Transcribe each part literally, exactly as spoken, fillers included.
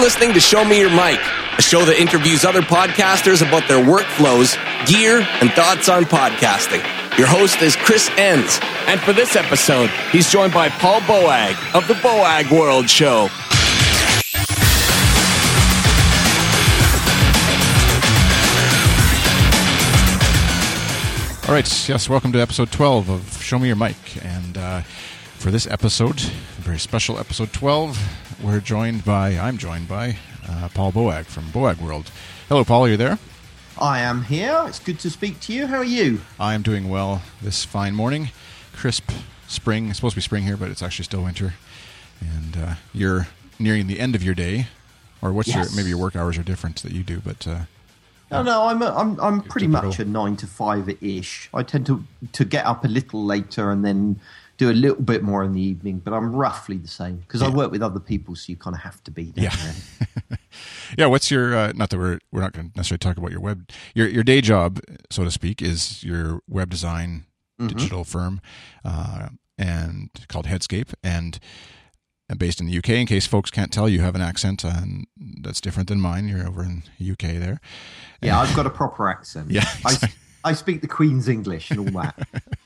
listening to Show Me Your Mic, a show that interviews other podcasters about their workflows, gear, and thoughts on podcasting. Your host is Chris Enns. And for this episode, he's joined by Paul Boag of the Boag World Show. All right, yes, welcome to episode twelve of Show Me Your Mic. And uh, for this episode, a very special episode twelve, we're joined by, I'm joined by uh, Paul Boag from Boag World. Hello, Paul, are you there? I am here. It's good to speak to you. How are you? I am doing well this fine morning. Crisp spring. It's supposed to be spring here, but it's actually still winter. And uh, you're nearing the end of your day. Or what's yes. your, maybe your work hours are different that you do, but... Uh, No, no, I'm a, I'm I'm pretty much a nine to five ish. I tend to to get up a little later and then do a little bit more in the evening, but I'm roughly the same because yeah. I work with other people, so you kind of have to be there. Yeah, yeah. What's your uh, not that we're we're not going to necessarily talk about your web your your day job, so to speak, is your web design mm-hmm. digital firm, uh, and called Headscape and. Based in the U K, in case folks can't tell, you have an accent and that's different than mine. You're over in the U K there. Yeah, I've got a proper accent. Yeah, I, I speak the Queen's English and all that.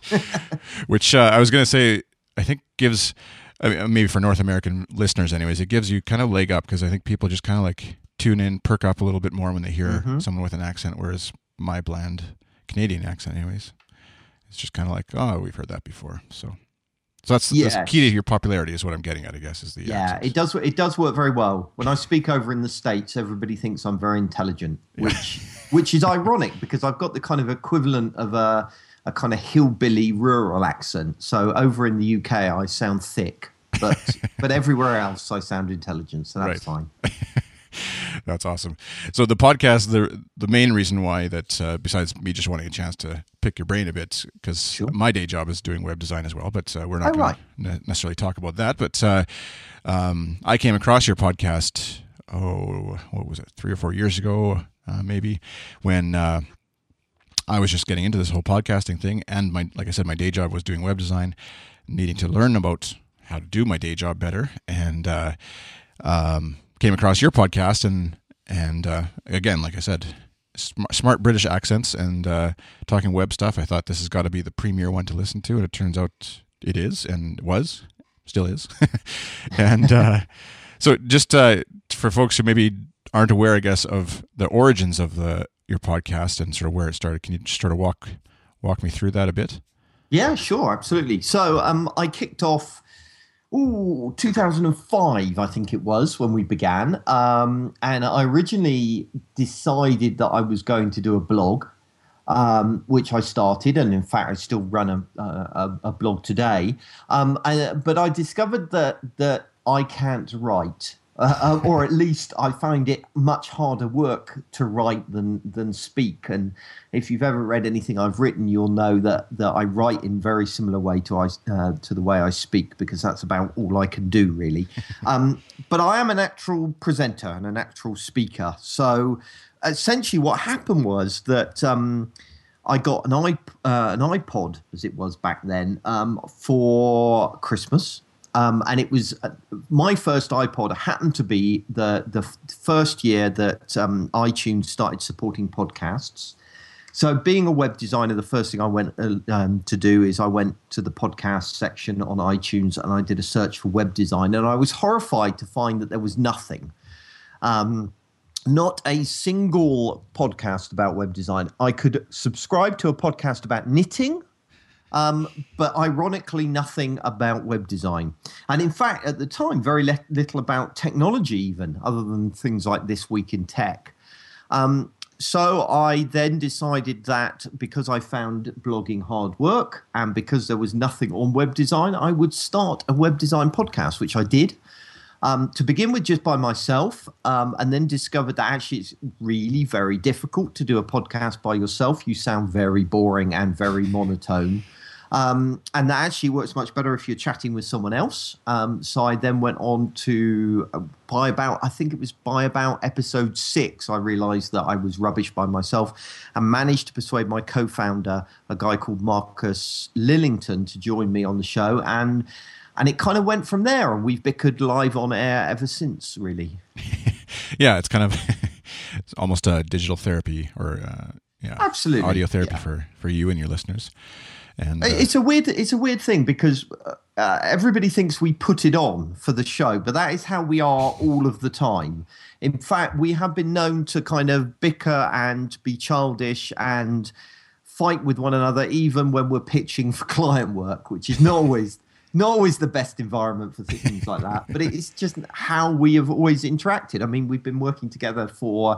Which uh, I was going to say, I think gives, I mean, maybe for North American listeners anyways, it gives you kind of leg up because I think people just kind of like tune in, perk up a little bit more when they hear mm-hmm. someone with an accent, whereas my bland Canadian accent anyways, it's just kind of like, oh, we've heard that before, so... So that's, yes. that's key to your popularity is what I'm getting at, I guess, is the yeah. accents. It does it does work very well. When I speak over in the States, everybody thinks I'm very intelligent, which which is ironic because I've got the kind of equivalent of a a kind of hillbilly rural accent. So over in the U K, I sound thick, but but everywhere else, I sound intelligent. So that's right. fine. That's awesome. So the podcast, the the main reason why that, uh, besides me just wanting a chance to pick your brain a bit, because sure. my day job is doing web design as well, but uh, we're not oh, going right. to ne- necessarily talk about that. But uh, um, I came across your podcast, oh, what was it, three or four years ago, uh, maybe, when uh, I was just getting into this whole podcasting thing. And my, like I said, my day job was doing web design, needing to learn about how to do my day job better. And uh, um came across your podcast and and uh, again, like I said, smart, smart British accents and uh, talking web stuff. I thought this has got to be the premier one to listen to, and it turns out it is and was, still is. and uh, so, just uh, for folks who maybe aren't aware, I guess, of the origins of the your podcast and sort of where it started, can you just sort of walk walk me through that a bit? Yeah, sure, absolutely. So, um, I kicked off. Ooh, two thousand five, I think it was, when we began. Um, and I originally decided that I was going to do a blog, um, which I started. And in fact, I still run a, a, a blog today. Um, and, but I discovered that, that I can't write. Uh, or at least I find it much harder work to write than than speak. And if you've ever read anything I've written, you'll know that, that I write in very similar way to I uh, to the way I speak, because that's about all I can do, really. um, but I am a natural presenter and a natural speaker. So essentially what happened was that um, I got an, iP- uh, an iPod, as it was back then, um, for Christmas. Um, and it was uh, my first iPod happened to be the the f- first year that um, iTunes started supporting podcasts. So being a web designer, the first thing I went uh, um, to do is I went to the podcast section on iTunes and I did a search for web design. And I was horrified to find that there was nothing. Um, not a single podcast about web design. I could subscribe to a podcast about knitting. Um, but ironically, nothing about web design. And in fact, at the time, very le- little about technology even, other than things like This Week in Tech. Um, so I then decided that because I found blogging hard work and because there was nothing on web design, I would start a web design podcast, which I did. Um, to begin with, just by myself, um, and then discovered that actually it's really very difficult to do a podcast by yourself. You sound very boring and very monotone. Um, and that actually works much better if you're chatting with someone else. Um, so I then went on to, uh, by about, I think it was by about episode six, I realized that I was rubbish by myself and managed to persuade my co-founder, a guy called Marcus Lillington, to join me on the show. And and it kind of went from there. And we've bickered live on air ever since, really. yeah, it's kind of it's almost a digital therapy or uh, yeah, absolutely audio therapy yeah. for, for you and your listeners. And uh, it's a weird it's a weird thing because uh, everybody thinks we put it on for the show, but that is how we are all of the time. In fact, we have been known to kind of bicker and be childish and fight with one another, even when we're pitching for client work, which is not always not always the best environment for things like that. But it's just how we have always interacted. I mean, we've been working together for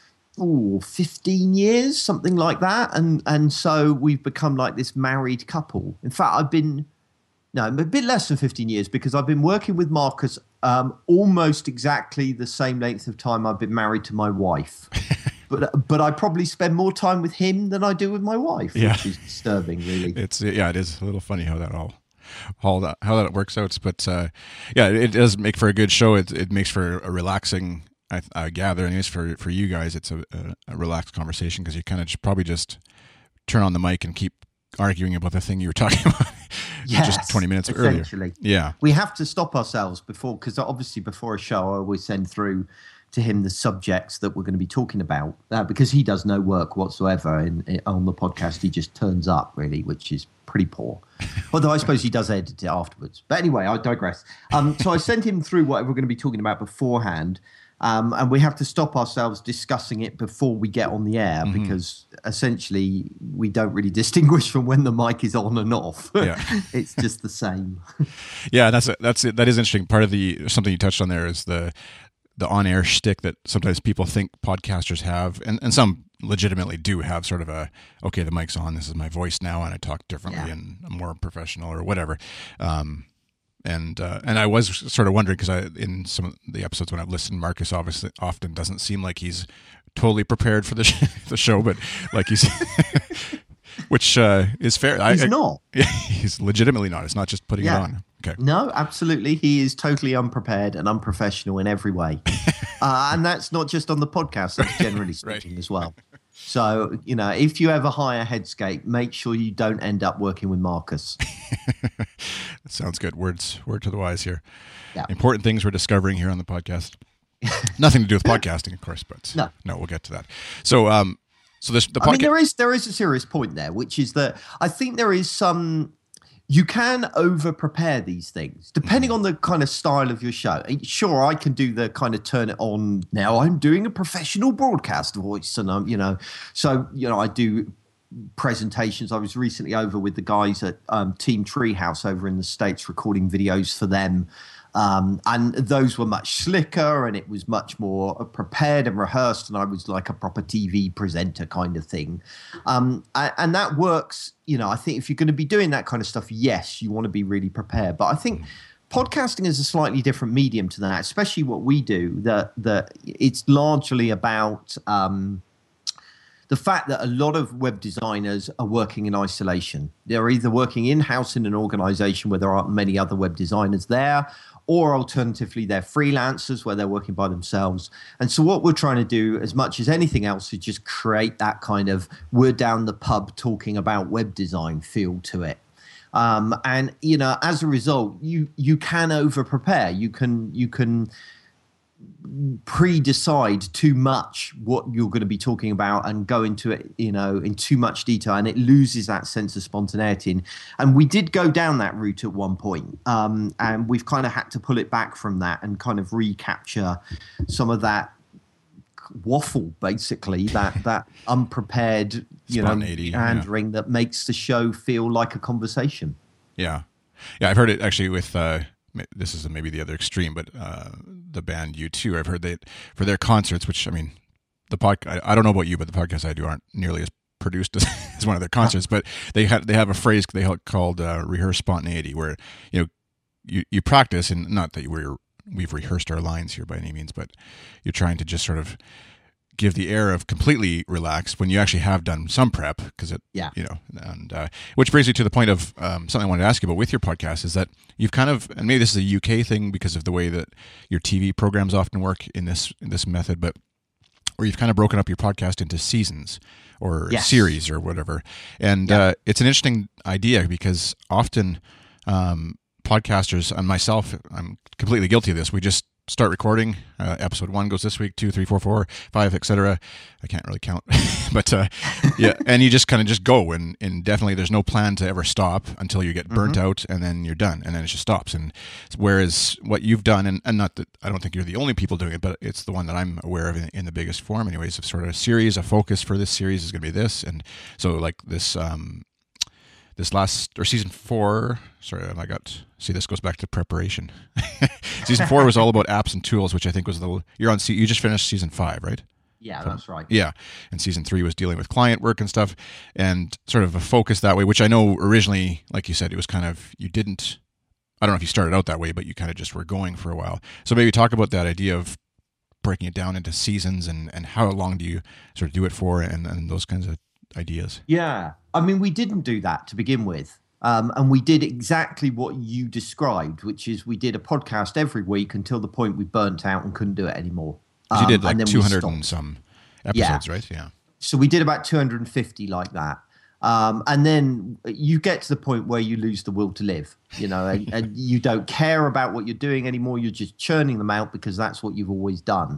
ooh, fifteen years, something like that, and and so we've become like this married couple. In fact, I've been no, a bit less than fifteen years because I've been working with Marcus um, almost exactly the same length of time I've been married to my wife. But but I probably spend more time with him than I do with my wife, yeah. which is disturbing, really. It's yeah, it is a little funny how that all, all that how that works out. But uh, yeah, it does make for a good show. It it makes for a relaxing, I, I gather, anyways. For for you guys, it's a, a, a relaxed conversation because you kind of probably just turn on the mic and keep arguing about the thing you were talking about yes, just twenty minutes essentially. earlier. Yeah, we have to stop ourselves before because obviously before a show, I always send through to him the subjects that we're going to be talking about uh, because he does no work whatsoever in, in, on the podcast. He just turns up, really, which is pretty poor. Although I suppose he does edit it afterwards. But anyway, I digress. Um, so I sent him through what we're going to be talking about beforehand, um, and we have to stop ourselves discussing it before we get on the air mm-hmm. because essentially we don't really distinguish from when the mic is on and off. Yeah. It's just the same. Yeah, that's a, that's it. That is interesting. Part of the something you touched on there is the the on-air shtick that sometimes people think podcasters have, and, and some legitimately do have sort of a, okay, the mic's on, this is my voice now, and I talk differently yeah. and I'm more professional or whatever. Um, and uh, and I was sort of wondering, because I in some of the episodes when I've listened, Marcus obviously often doesn't seem like he's totally prepared for the, sh- the show, but like he's... Which uh, is fair. He's I, not. I, he's legitimately not. It's not just putting yeah. it on. Okay. No, absolutely. He is totally unprepared and unprofessional in every way. uh, and that's not just on the podcast, that's generally speaking right. as well. So, you know, if you ever hire Headscape, make sure you don't end up working with Marcus. Sounds good. Words, word to the wise here. Yeah. Important things we're discovering here on the podcast. Nothing to do with podcasting, of course, but no, no we'll get to that. So, um, So this, the podca- I mean, there is there is a serious point there, which is that I think there is some. You can over prepare these things depending on the kind of style of your show. Sure, I can do the kind of turn it on. Now I'm doing a professional broadcast voice, and I'm you know, so you know I do presentations. I was recently over with the guys at um, Team Treehouse over in the States, recording videos for them. Um, and those were much slicker and it was much more prepared and rehearsed. And I was like a proper T V presenter kind of thing. Um, and, and that works, you know, I think if you're going to be doing that kind of stuff, yes, you want to be really prepared. But I think podcasting is a slightly different medium to that, especially what we do, that, that it's largely about, um, the fact that a lot of web designers are working in isolation. They're either working in-house in an organization where there aren't many other web designers there, or alternatively, they're freelancers where they're working by themselves. And so what we're trying to do, as much as anything else, is just create that kind of we're down the pub talking about web design feel to it. Um, and, you know, as a result, you you can over-prepare. You can you can... pre-decide too much what you're going to be talking about and go into it, you know, in too much detail, and it loses that sense of spontaneity. And, and we did go down that route at one point, um, and we've kind of had to pull it back from that and kind of recapture some of that waffle, basically, that that unprepared, you know, meandering yeah. that makes the show feel like a conversation. Yeah, yeah, I've heard it actually with. Uh... This is maybe the other extreme, but uh, the band U two, I've heard that for their concerts, which I mean, the pod, I, I don't know about you, but the podcasts I do aren't nearly as produced as, as one of their concerts. But they have they have a phrase they have called uh, rehearse spontaneity, where you know you, you practice, and not that we're we've rehearsed our lines here by any means, but you're trying to just sort of give the air of completely relaxed when you actually have done some prep, because it, yeah. you know, and uh, which brings me to the point of um, something I wanted to ask you about with your podcast is that you've kind of, and maybe this is a U K thing because of the way that your T V programs often work in this in this method, but where you've kind of broken up your podcast into seasons or yes. series or whatever, and yeah. uh, it's an interesting idea because often um, podcasters and myself, I'm completely guilty of this. We just start recording. Uh, episode one goes this week, two, three, four, four, five, et cetera. I can't really count, but uh, yeah, and you just kind of just go, and, and definitely there's no plan to ever stop until you get burnt mm-hmm. out, and then you're done, and then it just stops. And whereas what you've done, and, and not that I don't think you're the only people doing it, but it's the one that I'm aware of in, in the biggest form, anyways, of sort of a series, a focus for this series is going to be this, and so like this. Um, This last, or season four, sorry, I got, see, this goes back to preparation. Season four was all about apps and tools, which I think was the, you're on, you just finished season five, right? Yeah, that's right. Yeah. And season three was dealing with client work and stuff, and sort of a focus that way, which I know originally, like you said, it was kind of, you didn't, I don't know if you started out that way, but you kind of just were going for a while. So maybe talk about that idea of breaking it down into seasons, and, and how long do you sort of do it for, and, and those kinds of ideas. Yeah. I mean, we didn't do that to begin with. Um, and we did exactly what you described, which is we did a podcast every week until the point we burnt out and couldn't do it anymore. Um, you did like two hundred and some episodes, yeah. right? Yeah. So we did about two hundred fifty like that. Um, and then you get to the point where you lose the will to live, you know, and, and you don't care about what you're doing anymore. You're just churning them out because that's what you've always done.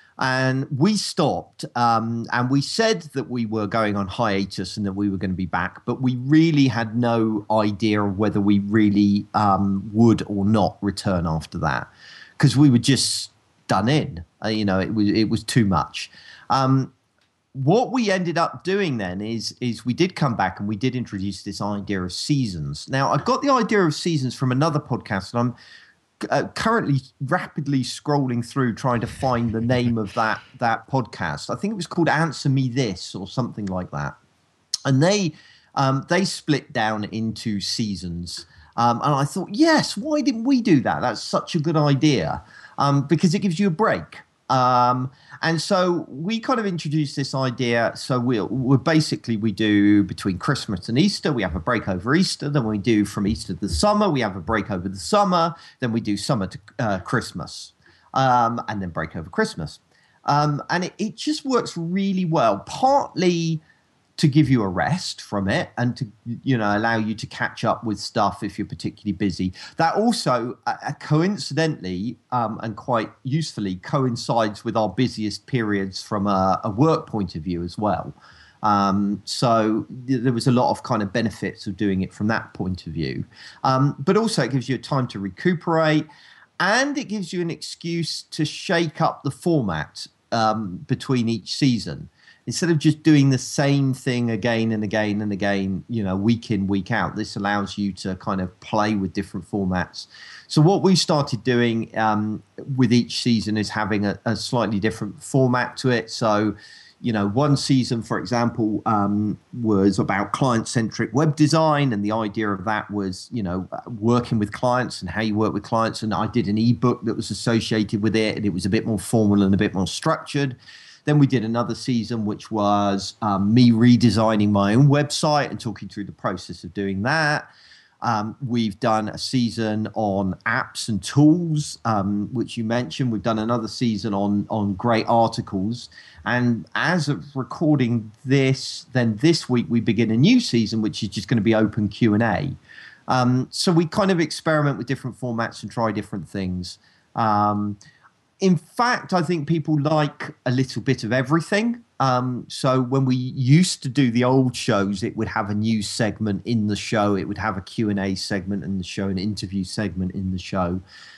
And we stopped, um, and we said that we were going on hiatus and that we were going to be back, but we really had no idea of whether we really um, would or not return after that, because we were just done in. Uh, you know, it was it was too much. Um, what we ended up doing then is is we did come back and we did introduce this idea of seasons. Now, I got the idea of seasons from another podcast, and I'm Uh, currently rapidly scrolling through trying to find the name of that that podcast. I think it was called Answer Me This or something like that. And they um, they split down into seasons. Um, and I thought, yes, why didn't we do that? That's such a good idea, um, because it gives you a break. Um, and so we kind of introduced this idea. So we'll, we're basically, we do between Christmas and Easter, we have a break over Easter. Then we do from Easter to the summer, we have a break over the summer. Then we do summer to uh, Christmas, um, and then break over Christmas. Um, and it, it just works really well, partly to give you a rest from it and to, you know, allow you to catch up with stuff if you're particularly busy. That also uh, coincidentally um, and quite usefully coincides with our busiest periods from a, a work point of view as well. Um, so th- there was a lot of kind of benefits of doing it from that point of view. Um, but also it gives you time to recuperate, and it gives you an excuse to shake up the format um, between each season. Instead of just doing the same thing again and again and again, you know, week in, week out, this allows you to kind of play with different formats. So what we started doing um, with each season is having a, a slightly different format to it. So, you know, one season, for example, um, was about client-centric web design. And the idea of that was, you know, working with clients and how you work with clients. And I did an ebook that was associated with it, and it was a bit more formal and a bit more structured. Then we did another season, which was um, me redesigning my own website and talking through the process of doing that. Um, we've done a season on apps and tools, um, which you mentioned. We've done another season on, on great articles. And as of recording this, then this week we begin a new season, which is just going to be open Q and A. Um, so we kind of experiment with different formats and try different things. Um, In fact, I think people like a little bit of everything. Um, so when we used to do the old shows, it would have a news segment in the show. It would have a Q and A segment in the show, an interview segment in the show.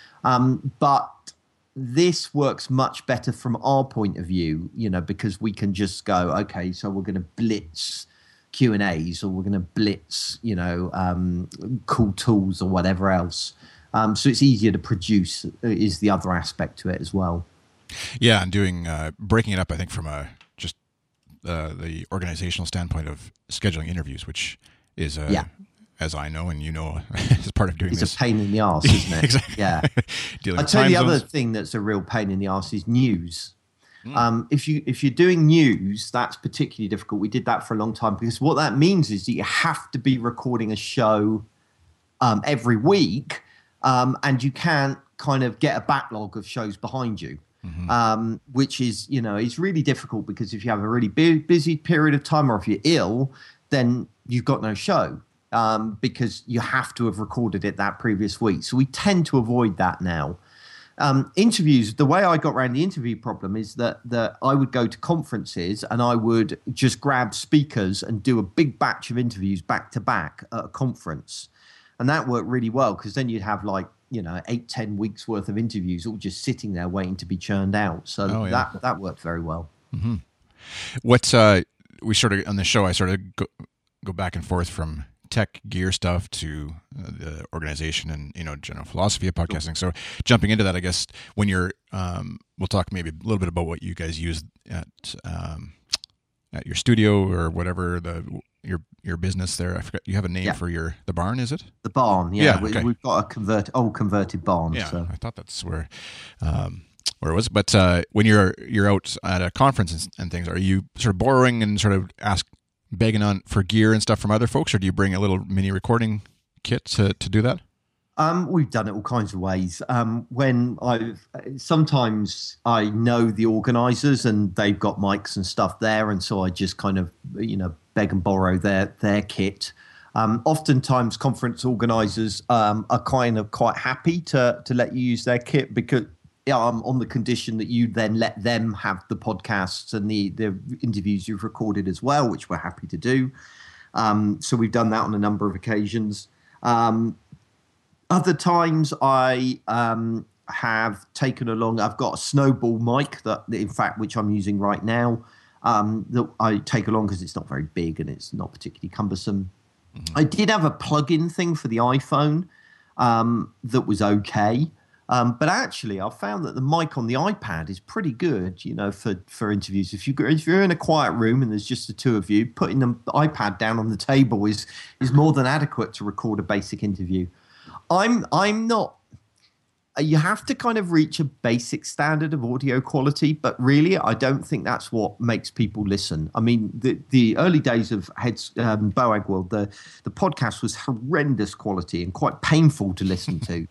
Um, but this works much better from our point of view, you know, because we can just go, okay, so we're going to blitz Q and A's, or we're going to blitz, you know, um, cool tools or whatever else. Um, so it's easier to produce is the other aspect to it as well. Yeah, and doing uh, breaking it up, I think, from a just uh, the organizational standpoint of scheduling interviews, which is, uh, yeah. as I know and you know, as part of doing it's this. It's a pain in the arse, isn't it? Exactly. Yeah. I'll tell you the other thing that's a real pain in the arse is news. Mm. Um, if you if you're doing news, that's particularly difficult. We did that for a long time, because what that means is that you have to be recording a show um, every week. Um, and you can't kind of get a backlog of shows behind you, mm-hmm. um, which is, you know, is really difficult, because if you have a really bu- busy period of time, or if you're ill, then you've got no show, um, because you have to have recorded it that previous week. So we tend to avoid that now. Um, interviews, the way I got around the interview problem is that, that I would go to conferences and I would just grab speakers and do a big batch of interviews back to back at a conference. And that worked really well because then you'd have like, you know, eight, ten weeks worth of interviews all just sitting there waiting to be churned out. So oh, yeah. that, that worked very well. Mm-hmm. What's, uh, we sort of, on the show, I sort of go, go back and forth from tech gear stuff to uh, the organization and, you know, general philosophy of podcasting. So jumping into that, I guess when you're, um, we'll talk maybe a little bit about what you guys use at, um, at your studio or whatever, the, your, your business there. I forgot, you have a name yeah. for your, the barn, is it? The barn. Yeah. yeah we, okay. We've got a convert, old converted barn. Yeah. So. I thought that's where, um, where it was. But, uh, when you're, you're out at a conference and, and things, are you sort of borrowing and sort of ask, begging on for gear and stuff from other folks, or do you bring a little mini recording kit to, to do that? Um, we've done it all kinds of ways. Um, when I've sometimes I know the organisers and they've got mics and stuff there, and so I just kind of you know beg and borrow their their kit. Um, oftentimes, conference organisers um, are kind of quite happy to to let you use their kit because. Um, on the condition that you then let them have the podcasts and the, the interviews you've recorded as well, which we're happy to do. Um, so we've done that on a number of occasions. Um, other times I um, have taken along, I've got a Snowball mic that, in fact, which I'm using right now, um, that I take along because it's not very big and it's not particularly cumbersome. Mm-hmm. I did have a plug-in thing for the iPhone um, that was okay. Um, but actually, I've found that the mic on the iPad is pretty good, you know, for, for interviews. If, you, if you're in a quiet room and there's just the two of you, putting the iPad down on the table is is more than adequate to record a basic interview. I'm I'm not. You have to kind of reach a basic standard of audio quality, but really, I don't think that's what makes people listen. I mean, the the early days of Heads um, Boag World, the the podcast was horrendous quality and quite painful to listen to.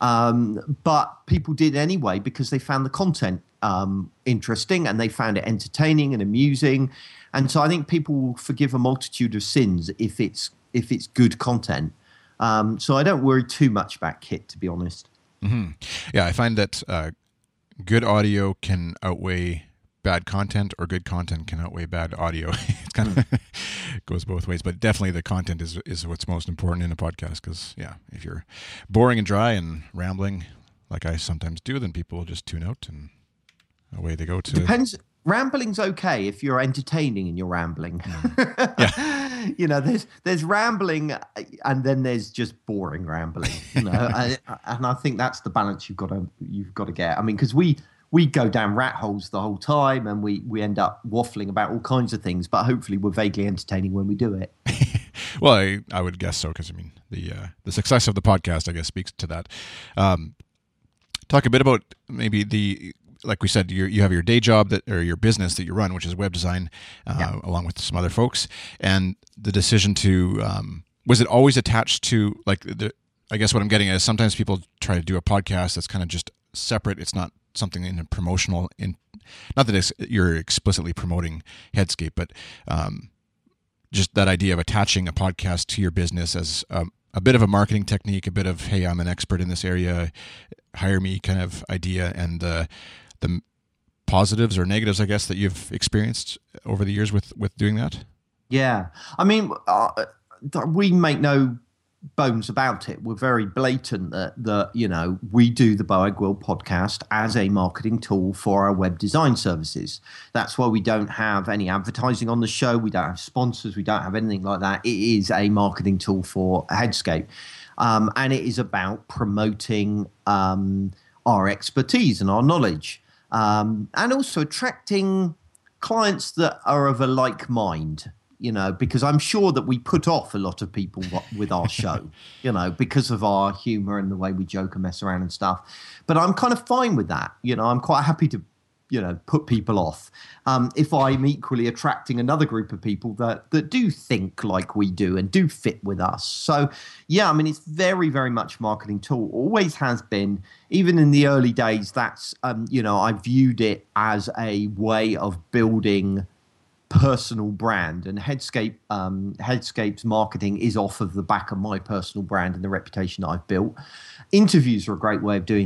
Um, but people did anyway because they found the content um, interesting and they found it entertaining and amusing. And so I think people will forgive a multitude of sins if it's if it's good content. Um, so I don't worry too much about kit, to be honest. Mm-hmm. Yeah, I find that uh, good audio can outweigh bad content, or good content can outweigh bad audio. It kind of goes both ways, but definitely the content is is what's most important in a podcast. Because yeah, if you're boring and dry and rambling, like I sometimes do, then people will just tune out and away they go to. Depends. Rambling's okay if you're entertaining and you're rambling. Mm. Yeah. You know, there's there's rambling and then there's just boring rambling. You know, and, and I think that's the balance you've got to you've got to get. I mean, because we. We go down rat holes the whole time and we, we end up waffling about all kinds of things, but hopefully we're vaguely entertaining when we do it. Well, I, I would guess so, because I mean, the uh, the success of the podcast, I guess, speaks to that. Um, talk a bit about maybe the, like we said, you you have your day job that or your business that you run, which is web design, uh, yeah. along with some other folks, and the decision to, um, was it always attached to, like, the, I guess what I'm getting at is sometimes people try to do a podcast that's kind of just separate. It's not something in a promotional, in not that it's, you're explicitly promoting Headscape, but um, just that idea of attaching a podcast to your business as a, a bit of a marketing technique, a bit of, hey, I'm an expert in this area, hire me kind of idea, and uh, the positives or negatives, I guess, that you've experienced over the years with, with doing that? Yeah. I mean, uh, we make no bones about it. We're very blatant that, that you know, we do the Boag World podcast as a marketing tool for our web design services. That's why we don't have any advertising on the show. We don't have sponsors. We don't have anything like that. It is a marketing tool for Headscape. Um, and it is about promoting um, our expertise and our knowledge, um, and also attracting clients that are of a like mind. You know, because I'm sure that we put off a lot of people with our show, you know, because of our humor and the way we joke and mess around and stuff. But I'm kind of fine with that. You know, I'm quite happy to, you know, put people off um, if I'm equally attracting another group of people that, that do think like we do and do fit with us. So, yeah, I mean, it's very, very much a marketing tool. Always has been. Even in the early days, that's, um, you know, I viewed it as a way of building personal brand, and Headscape um, Headscape's marketing is off of the back of my personal brand and the reputation that I've built. Interviews are a great way of doing that.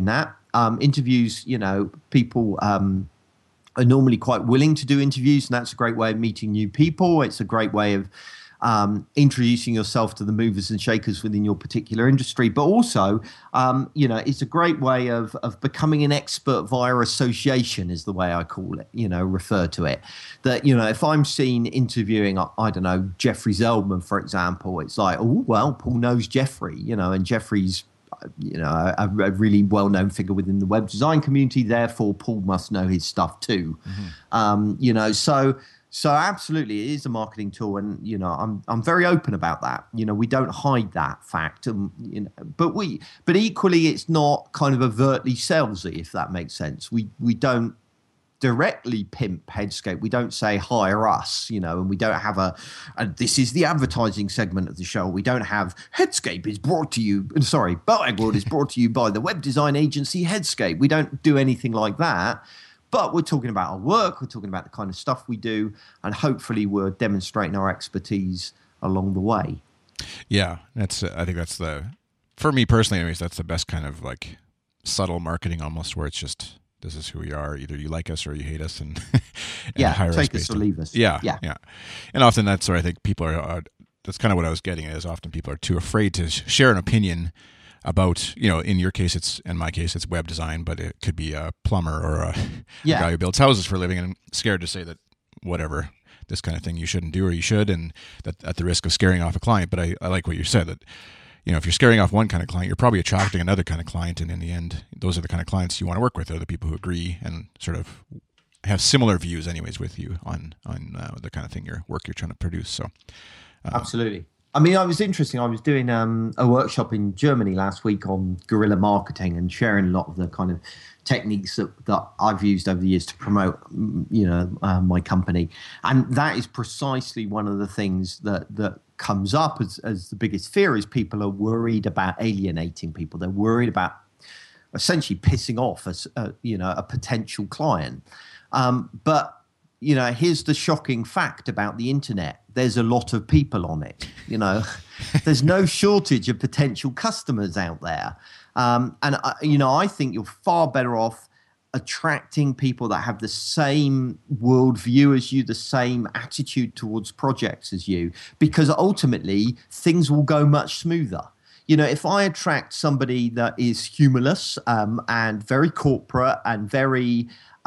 Um, interviews, you know, people um, are normally quite willing to do interviews, and that's a great way of meeting new people. It's a great way of um, introducing yourself to the movers and shakers within your particular industry. But also, um, you know, it's a great way of of becoming an expert via association, is the way I call it, you know, refer to it. That, you know, if I'm seen interviewing, I, I don't know, Jeffrey Zeldman, for example, it's like, oh, well, Paul knows Jeffrey, you know, and Jeffrey's, you know, a, a really well-known figure within the web design community. Therefore, Paul must know his stuff too. Mm-hmm. Um, you know, so so absolutely, it is a marketing tool, and you know, I'm I'm very open about that. You know, we don't hide that fact, and you know, but we but equally, it's not kind of overtly salesy, if that makes sense. We we don't directly pimp Headscape. We don't say hire us, you know, and we don't have a, a this is the advertising segment of the show. We don't have Headscape is brought to you, sorry, BOAG World is brought to you by the web design agency Headscape. We don't do anything like that, but we're talking about our work, we're talking about the kind of stuff we do, and hopefully we're demonstrating our expertise along the way. Yeah, that's uh, I think that's the, for me personally anyways, that's the best kind of like subtle marketing almost, where it's just, this is who we are. Either you like us or you hate us, and, and yeah, hire take us, us or leave us. Yeah, yeah, yeah. And often that's where I think people are. Uh, that's kind of what I was getting at. Is often people are too afraid to share an opinion about, you know, in your case, it's in my case, it's web design, but it could be a plumber or a, yeah. a guy who builds houses for a living, and scared to say that whatever, this kind of thing you shouldn't do or you should, and that at the risk of scaring off a client. But I, I like what you said, that, you know, if you're scaring off one kind of client, you're probably attracting another kind of client, and in the end, those are the kind of clients you want to work with. They're the people who agree and sort of have similar views, anyways, with you on on uh, the kind of thing your work you're trying to produce. So, uh, absolutely. I mean, it was interesting. I was doing um, a workshop in Germany last week on guerrilla marketing and sharing a lot of the kind of techniques that, that I've used over the years to promote, you know, uh, my company. And that is precisely one of the things that that comes up as, as the biggest fear, is people are worried about alienating people. They're worried about essentially pissing off a, a you know, a potential client. Um, but you know, here's the shocking fact about the internet. There's a lot of people on it, you know. There's no shortage of potential customers out there. Um, and, uh, you know, I think you're far better off attracting people that have the same worldview as you, the same attitude towards projects as you, because ultimately things will go much smoother. You know, if I attract somebody that is humorless um, and very corporate and very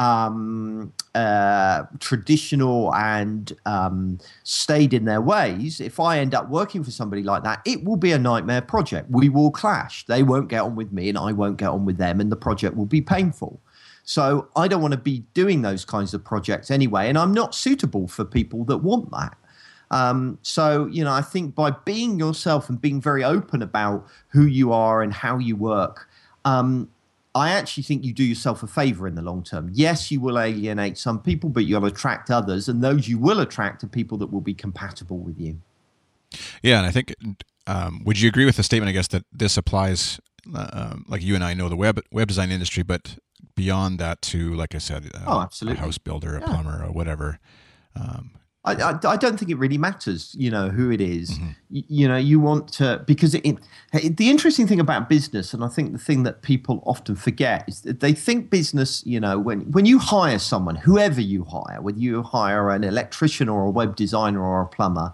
um, uh, traditional and um, stayed in their ways, if I end up working for somebody like that, it will be a nightmare project. We will clash. They won't get on with me and I won't get on with them, and the project will be painful. So I don't want to be doing those kinds of projects anyway, and I'm not suitable for people that want that. Um, so, you know, I think by being yourself and being very open about who you are and how you work, um, I actually think you do yourself a favor in the long term. Yes, you will alienate some people, but you'll attract others, and those you will attract are people that will be compatible with you. Yeah, and I think, um, would you agree with the statement, I guess, that this applies, uh, um, like you and I know the web web design industry, but beyond that to, like I said, uh, oh, absolutely. a house builder, a yeah. plumber, or whatever. Um, I, I, I don't think it really matters, you know, who it is. Mm-hmm. You, you know, you want to, because it, it, the interesting thing about business, and I think the thing that people often forget, is that they think business, you know, when, when you hire someone, whoever you hire, whether you hire an electrician or a web designer or a plumber,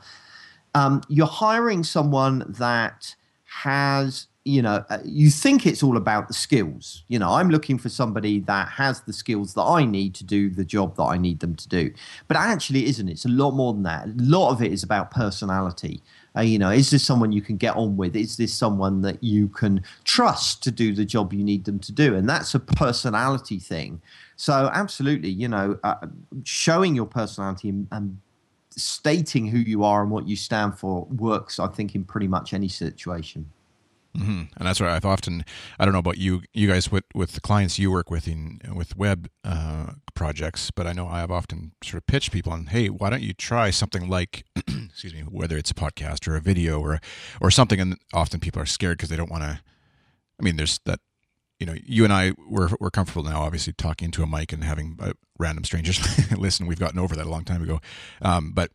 um, you're hiring someone that has, you know, uh, you think it's all about the skills. You know, I'm looking for somebody that has the skills that I need to do the job that I need them to do. But actually it isn't. It's a lot more than that. A lot of it is about personality. Uh, you know, is this someone you can get on with? Is this someone that you can trust to do the job you need them to do? And that's a personality thing. So absolutely, you know, uh, showing your personality and, and stating who you are and what you stand for works, I think, in pretty much any situation. Mm-hmm. And that's where I've often, I don't know about you, you guys with, with the clients you work with in with web uh, projects, but I know I have often sort of pitched people on, hey, why don't you try something like, excuse me, whether it's a podcast or a video or or something, and often people are scared because they don't want to. I mean, there's that, you know, you and I we're we're comfortable now, obviously, talking into a mic and having uh, random strangers listen. We've gotten over that a long time ago, um, but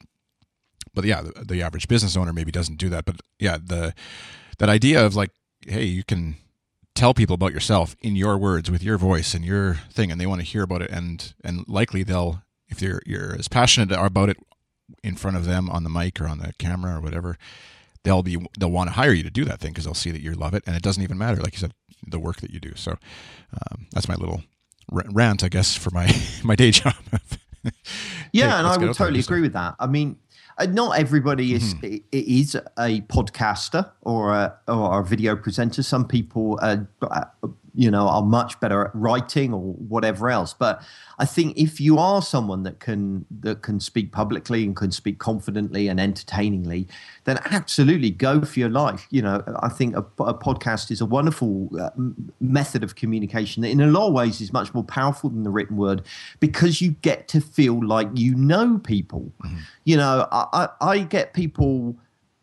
but yeah, the, the average business owner maybe doesn't do that. But yeah, the that idea of like, hey, you can tell people about yourself in your words with your voice and your thing, and they want to hear about it, and and likely they'll, if you're you're as passionate about it in front of them on the mic or on the camera or whatever, they'll be they'll want to hire you to do that thing because they'll see that you love it, and it doesn't even matter, like you said, the work that you do. So um, that's my little rant, I guess, for my my day job. Yeah, hey, and I would there, totally agree with that. I mean, uh, not everybody is Mm-hmm. is a podcaster or a or a video presenter. Some people, uh, you know, are much better at writing or whatever else. But I think if you are someone that can that can speak publicly and can speak confidently and entertainingly, then absolutely go for your life. You know, I think a, a podcast is a wonderful uh, method of communication that in a lot of ways is much more powerful than the written word, because you get to feel like you know people. Mm-hmm. You know, I, I, I get people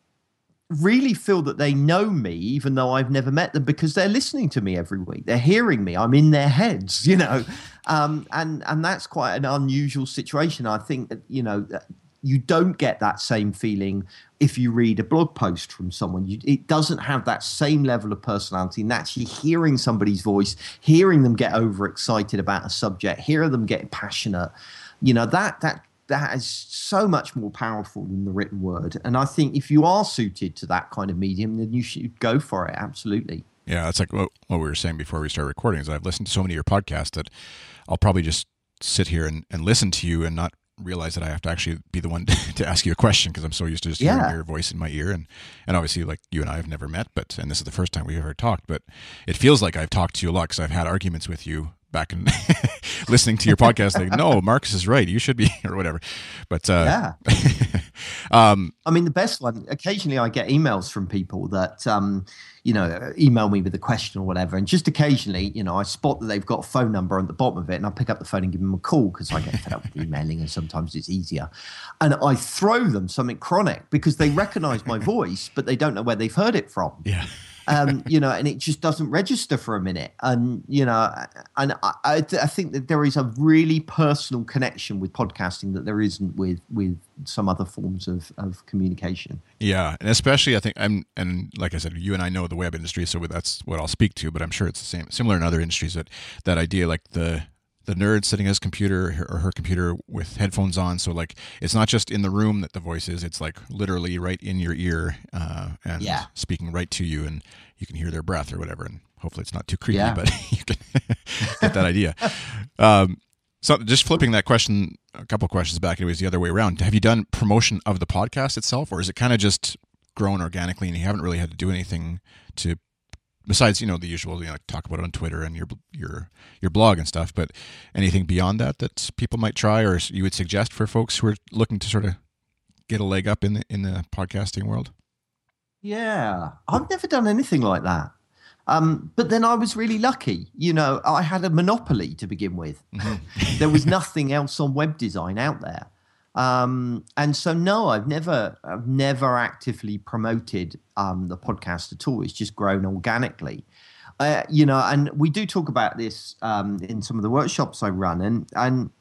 really feel that they know me, even though I've never met them, because they're listening to me every week. They're hearing me. I'm in their heads, you know, um, and and that's quite an unusual situation. I think that, you know, you don't get that same feeling if you read a blog post from someone. You, it doesn't have that same level of personality, and actually hearing somebody's voice, hearing them get overexcited about a subject, hearing them get passionate, you know, that that. that is so much more powerful than the written word. And I think if you are suited to that kind of medium, then you should go for it. Absolutely. Yeah, it's like what, what we were saying before we started recording is I've listened to so many of your podcasts that I'll probably just sit here and, and listen to you and not realize that I have to actually be the one to ask you a question, because I'm so used to just hearing Yeah. your voice in my ear. And, and obviously, like, you and I have never met, but and this is the first time we've ever talked, but it feels like I've talked to you a lot because I've had arguments with you back in listening to your podcast, like, no, Marcus is right, you should be, or whatever. But uh, yeah. um, I mean, the best one, occasionally I get emails from people that, um, you know, email me with a question or whatever. And just occasionally, you know, I spot that they've got a phone number on the bottom of it, and I pick up the phone and give them a call because I get fed up with emailing and sometimes it's easier. And I throw them something chronic because they recognize my voice, but they don't know where they've heard it from. yeah. um, you know, and it just doesn't register for a minute. And, you know, and I, I, I think that there is a really personal connection with podcasting that there isn't with, with some other forms of, of communication. Yeah. And especially I think I'm, and like I said, you and I know the web industry, so that's what I'll speak to, but I'm sure it's the same, similar in other industries, that, that idea, like the, the nerd sitting at his computer or her computer with headphones on. So like, it's not just in the room that the voice is, it's like literally right in your ear uh, and Yeah. speaking right to you, and you can hear their breath or whatever. And hopefully it's not too creepy, Yeah. but you can get that idea. Um, so just flipping that question, a couple of questions back, it was the other way around. Have you done promotion of the podcast itself, or is it kind of just grown organically and you haven't really had to do anything to, besides, you know, the usual, you know, like talk about it on Twitter and your your your blog and stuff, but anything beyond that that people might try or you would suggest for folks who are looking to sort of get a leg up in the in the podcasting world? Yeah, I've never done anything like that. Um, but then I was really lucky. You know, I had a monopoly to begin with. Mm-hmm. There was nothing else on web design out there. Um, and so, no, I've never, I've never actively promoted um, the podcast at all. It's just grown organically. Uh, you know, and we do talk about this um, in some of the workshops I run. And, and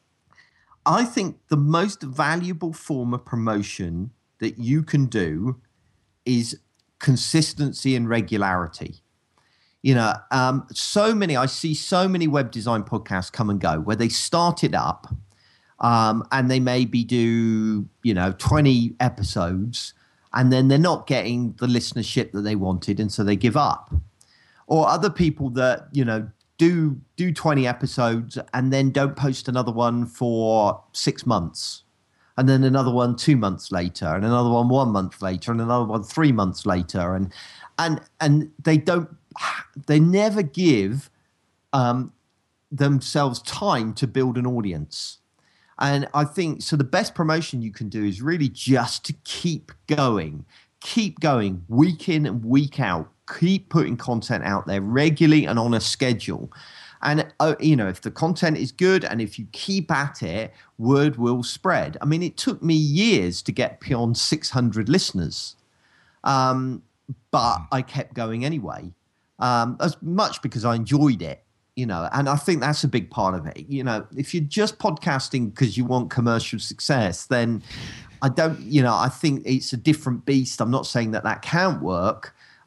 I think the most valuable form of promotion that you can do is consistency and regularity. You know, um, so many, I see so many web design podcasts come and go where they start it up um, and they maybe do, you know, twenty episodes, and then they're not getting the listenership that they wanted, and so they give up. Or other people that, you know, do do twenty episodes and then don't post another one for six months. And then another one two months later, and another one one month later, and another one three months later, and and and they don't, they never give um, themselves time to build an audience. And I think so. The best promotion you can do is really just to keep going, keep going, week in and week out. Keep putting content out there regularly and on a schedule. And, uh, you know, if the content is good and if you keep at it, word will spread. I mean, it took me years to get beyond six hundred listeners, um, but I kept going anyway, um, as much because I enjoyed it, you know, and I think that's a big part of it. You know, if you're just podcasting because you want commercial success, then I don't, you know, I think it's a different beast. I'm not saying that that can't work.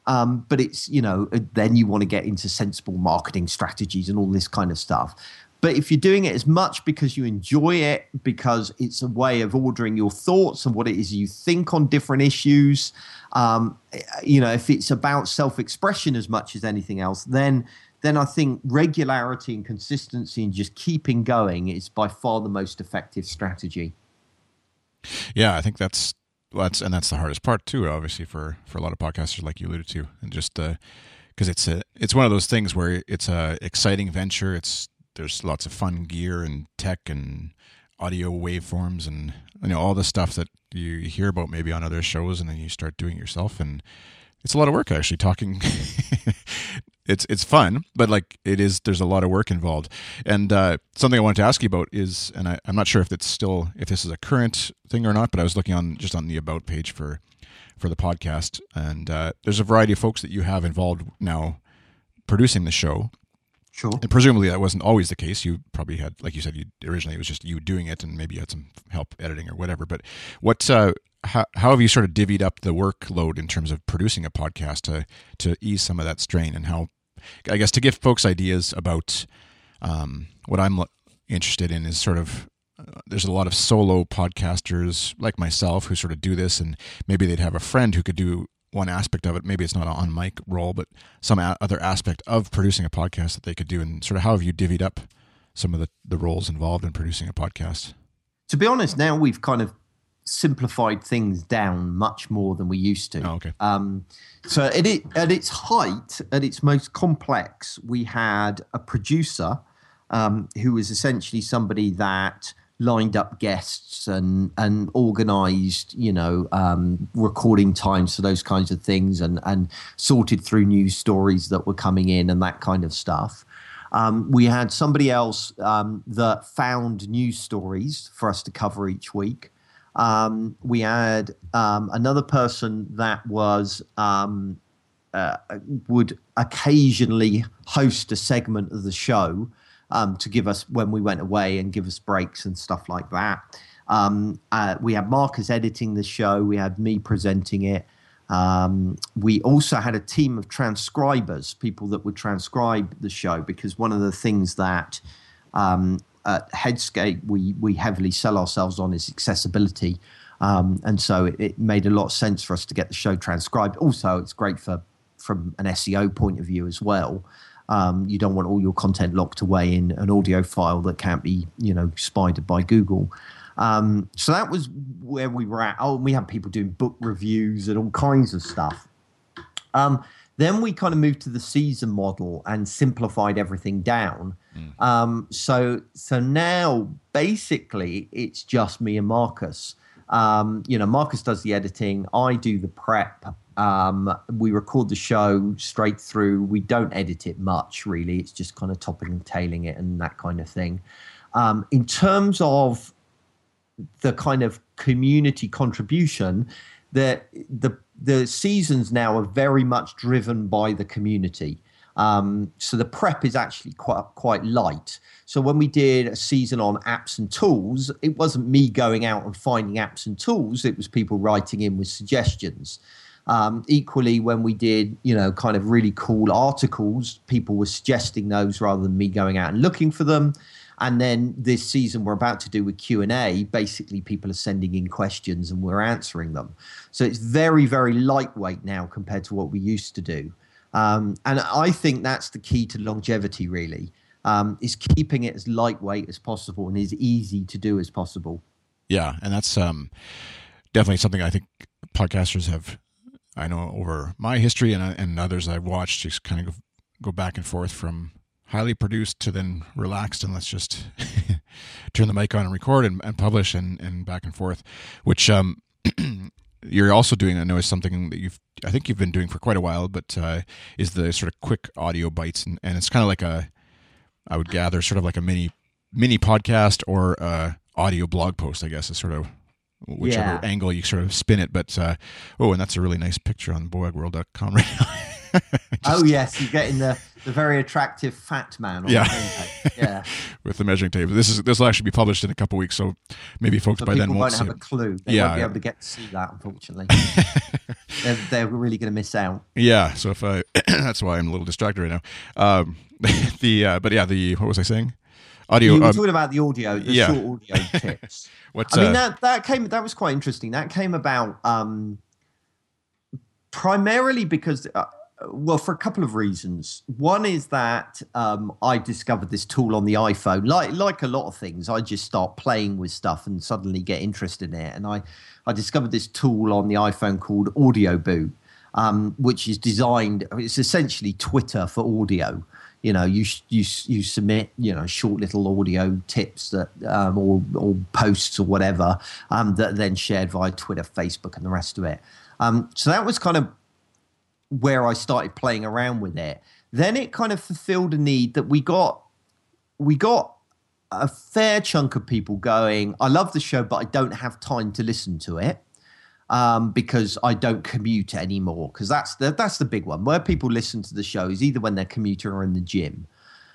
Um, but it's, you know, then you want to get into sensible marketing strategies and all this kind of stuff. But if you're doing it as much because you enjoy it, because it's a way of ordering your thoughts and what it is you think on different issues, um, you know, if it's about self-expression as much as anything else, then then I think regularity and consistency and just keeping going is by far the most effective strategy. Yeah, I think that's well, that's and that's the hardest part too, obviously for, for a lot of podcasters, like you alluded to, and just because uh, it's a it's one of those things where it's a exciting venture. It's There's lots of fun gear and tech and audio waveforms and, you know, all the stuff that you hear about maybe on other shows, and then you start doing it yourself, and it's a lot of work actually talking. it's it's fun, but like it is, there's a lot of work involved. And uh, something I wanted to ask you about is, and I, I'm not sure if it's still if this is a current thing or not, but I was looking on just on the about page for for the podcast, and uh, there's a variety of folks that you have involved now producing the show. Sure. And presumably that wasn't always the case. You probably had, like you said, you originally it was just you doing it, and maybe you had some help editing or whatever. But what, uh, how, how have you sort of divvied up the workload in terms of producing a podcast to to ease some of that strain? And how, I guess, to give folks ideas about um, what I'm interested in is sort of uh, there's a lot of solo podcasters like myself who sort of do this, and maybe they'd have a friend who could do one aspect of it. Maybe it's not an on mic role, but some a- other aspect of producing a podcast that they could do. And sort of how have you divvied up some of the, the roles involved in producing a podcast? To be honest, now we've kind of simplified things down much more than we used to. Oh, okay. Um, so at, it, at its height, at its most complex, we had a producer um, who was essentially somebody that lined up guests and and organized, you know, um, recording times for those kinds of things, and and sorted through news stories that were coming in and that kind of stuff. Um, we had somebody else um, that found news stories for us to cover each week. Um, we had um, another person that was um, uh, would occasionally host a segment of the show. Um, to give us when we went away and give us breaks and stuff like that. Um, uh, we had Marcus editing the show. We had me presenting it. Um, we also had a team of transcribers, people that would transcribe the show, because one of the things that um, at Headscape we, we heavily sell ourselves on is accessibility. Um, and so it, it made a lot of sense for us to get the show transcribed. Also, it's great for from an S E O point of view as well. Um, you don't want all your content locked away in an audio file that can't be, you know, spied by Google. Um, so that was where we were at. Oh, and we had people doing book reviews and all kinds of stuff. Um, then we kind of moved to the season model and simplified everything down. Mm. Um, so so now basically it's just me and Marcus. Um, you know, Marcus does the editing. I do the prep. Um, we record the show straight through. We don't edit it much, really. It's just kind of topping and tailing it and that kind of thing. Um, in terms of the kind of community contribution, the the the seasons now are very much driven by the community. Um, so the prep is actually quite quite light. So when we did a season on apps and tools, it wasn't me going out and finding apps and tools. It was people writing in with suggestions. Um, equally, when we did, you know, kind of really cool articles, people were suggesting those rather than me going out and looking for them. And then this season we're about to do with Q and A, basically people are sending in questions and we're answering them. So it's very, very lightweight now compared to what we used to do. Um, and I think that's the key to longevity, really, um, is keeping it as lightweight as possible and as easy to do as possible. Yeah, and that's um, definitely something I think podcasters have, I know over my history and, and others I've watched, just kind of go, go back and forth from highly produced to then relaxed and let's just turn the mic on and record and, and publish and, and back and forth, which um, you're also doing, I know is something that you've, I think you've been doing for quite a while, but uh, is the sort of quick audio bites. And, and it's kind of like a, I would gather sort of like a mini, mini podcast or uh audio blog post, I guess is sort of whichever yeah. angle you sort of spin it. But, uh, oh, and that's a really nice picture on boag world dot com right now. Just, oh, yes, you're getting the, the very attractive fat man on Yeah. the homepage. Yeah. With the measuring tape. This is this will actually be published in a couple of weeks, so maybe folks So by people then won't won't see have it. a clue. They Yeah, won't be yeah. able to get to see that, unfortunately. they're, they're really going to miss out. Yeah, so if I that's why I'm a little distracted right now. Um, the uh, but yeah, the what was I saying? Audio. You were um, talking about the audio, the yeah. short audio tips. What's, I mean, uh, that that came that was quite interesting. That came about um, primarily because, uh, well, for a couple of reasons. One is that um, I discovered this tool on the iPhone. Like like a lot of things, I just start playing with stuff and suddenly get interested in it. And I I discovered this tool on the iPhone called Audio Boo, um, which is designed. It's essentially Twitter for audio. You know, you you you submit you know short little audio tips that um, or or posts or whatever um, that are then shared via Twitter, Facebook, and the rest of it. Um, so that was kind of where I started playing around with it. Then it kind of fulfilled a need that we got. We got a fair chunk of people going, I love the show, but I don't have time to listen to it. Um, because I don't commute anymore, because that's the that's the big one where people listen to the shows either when they're commuting or in the gym.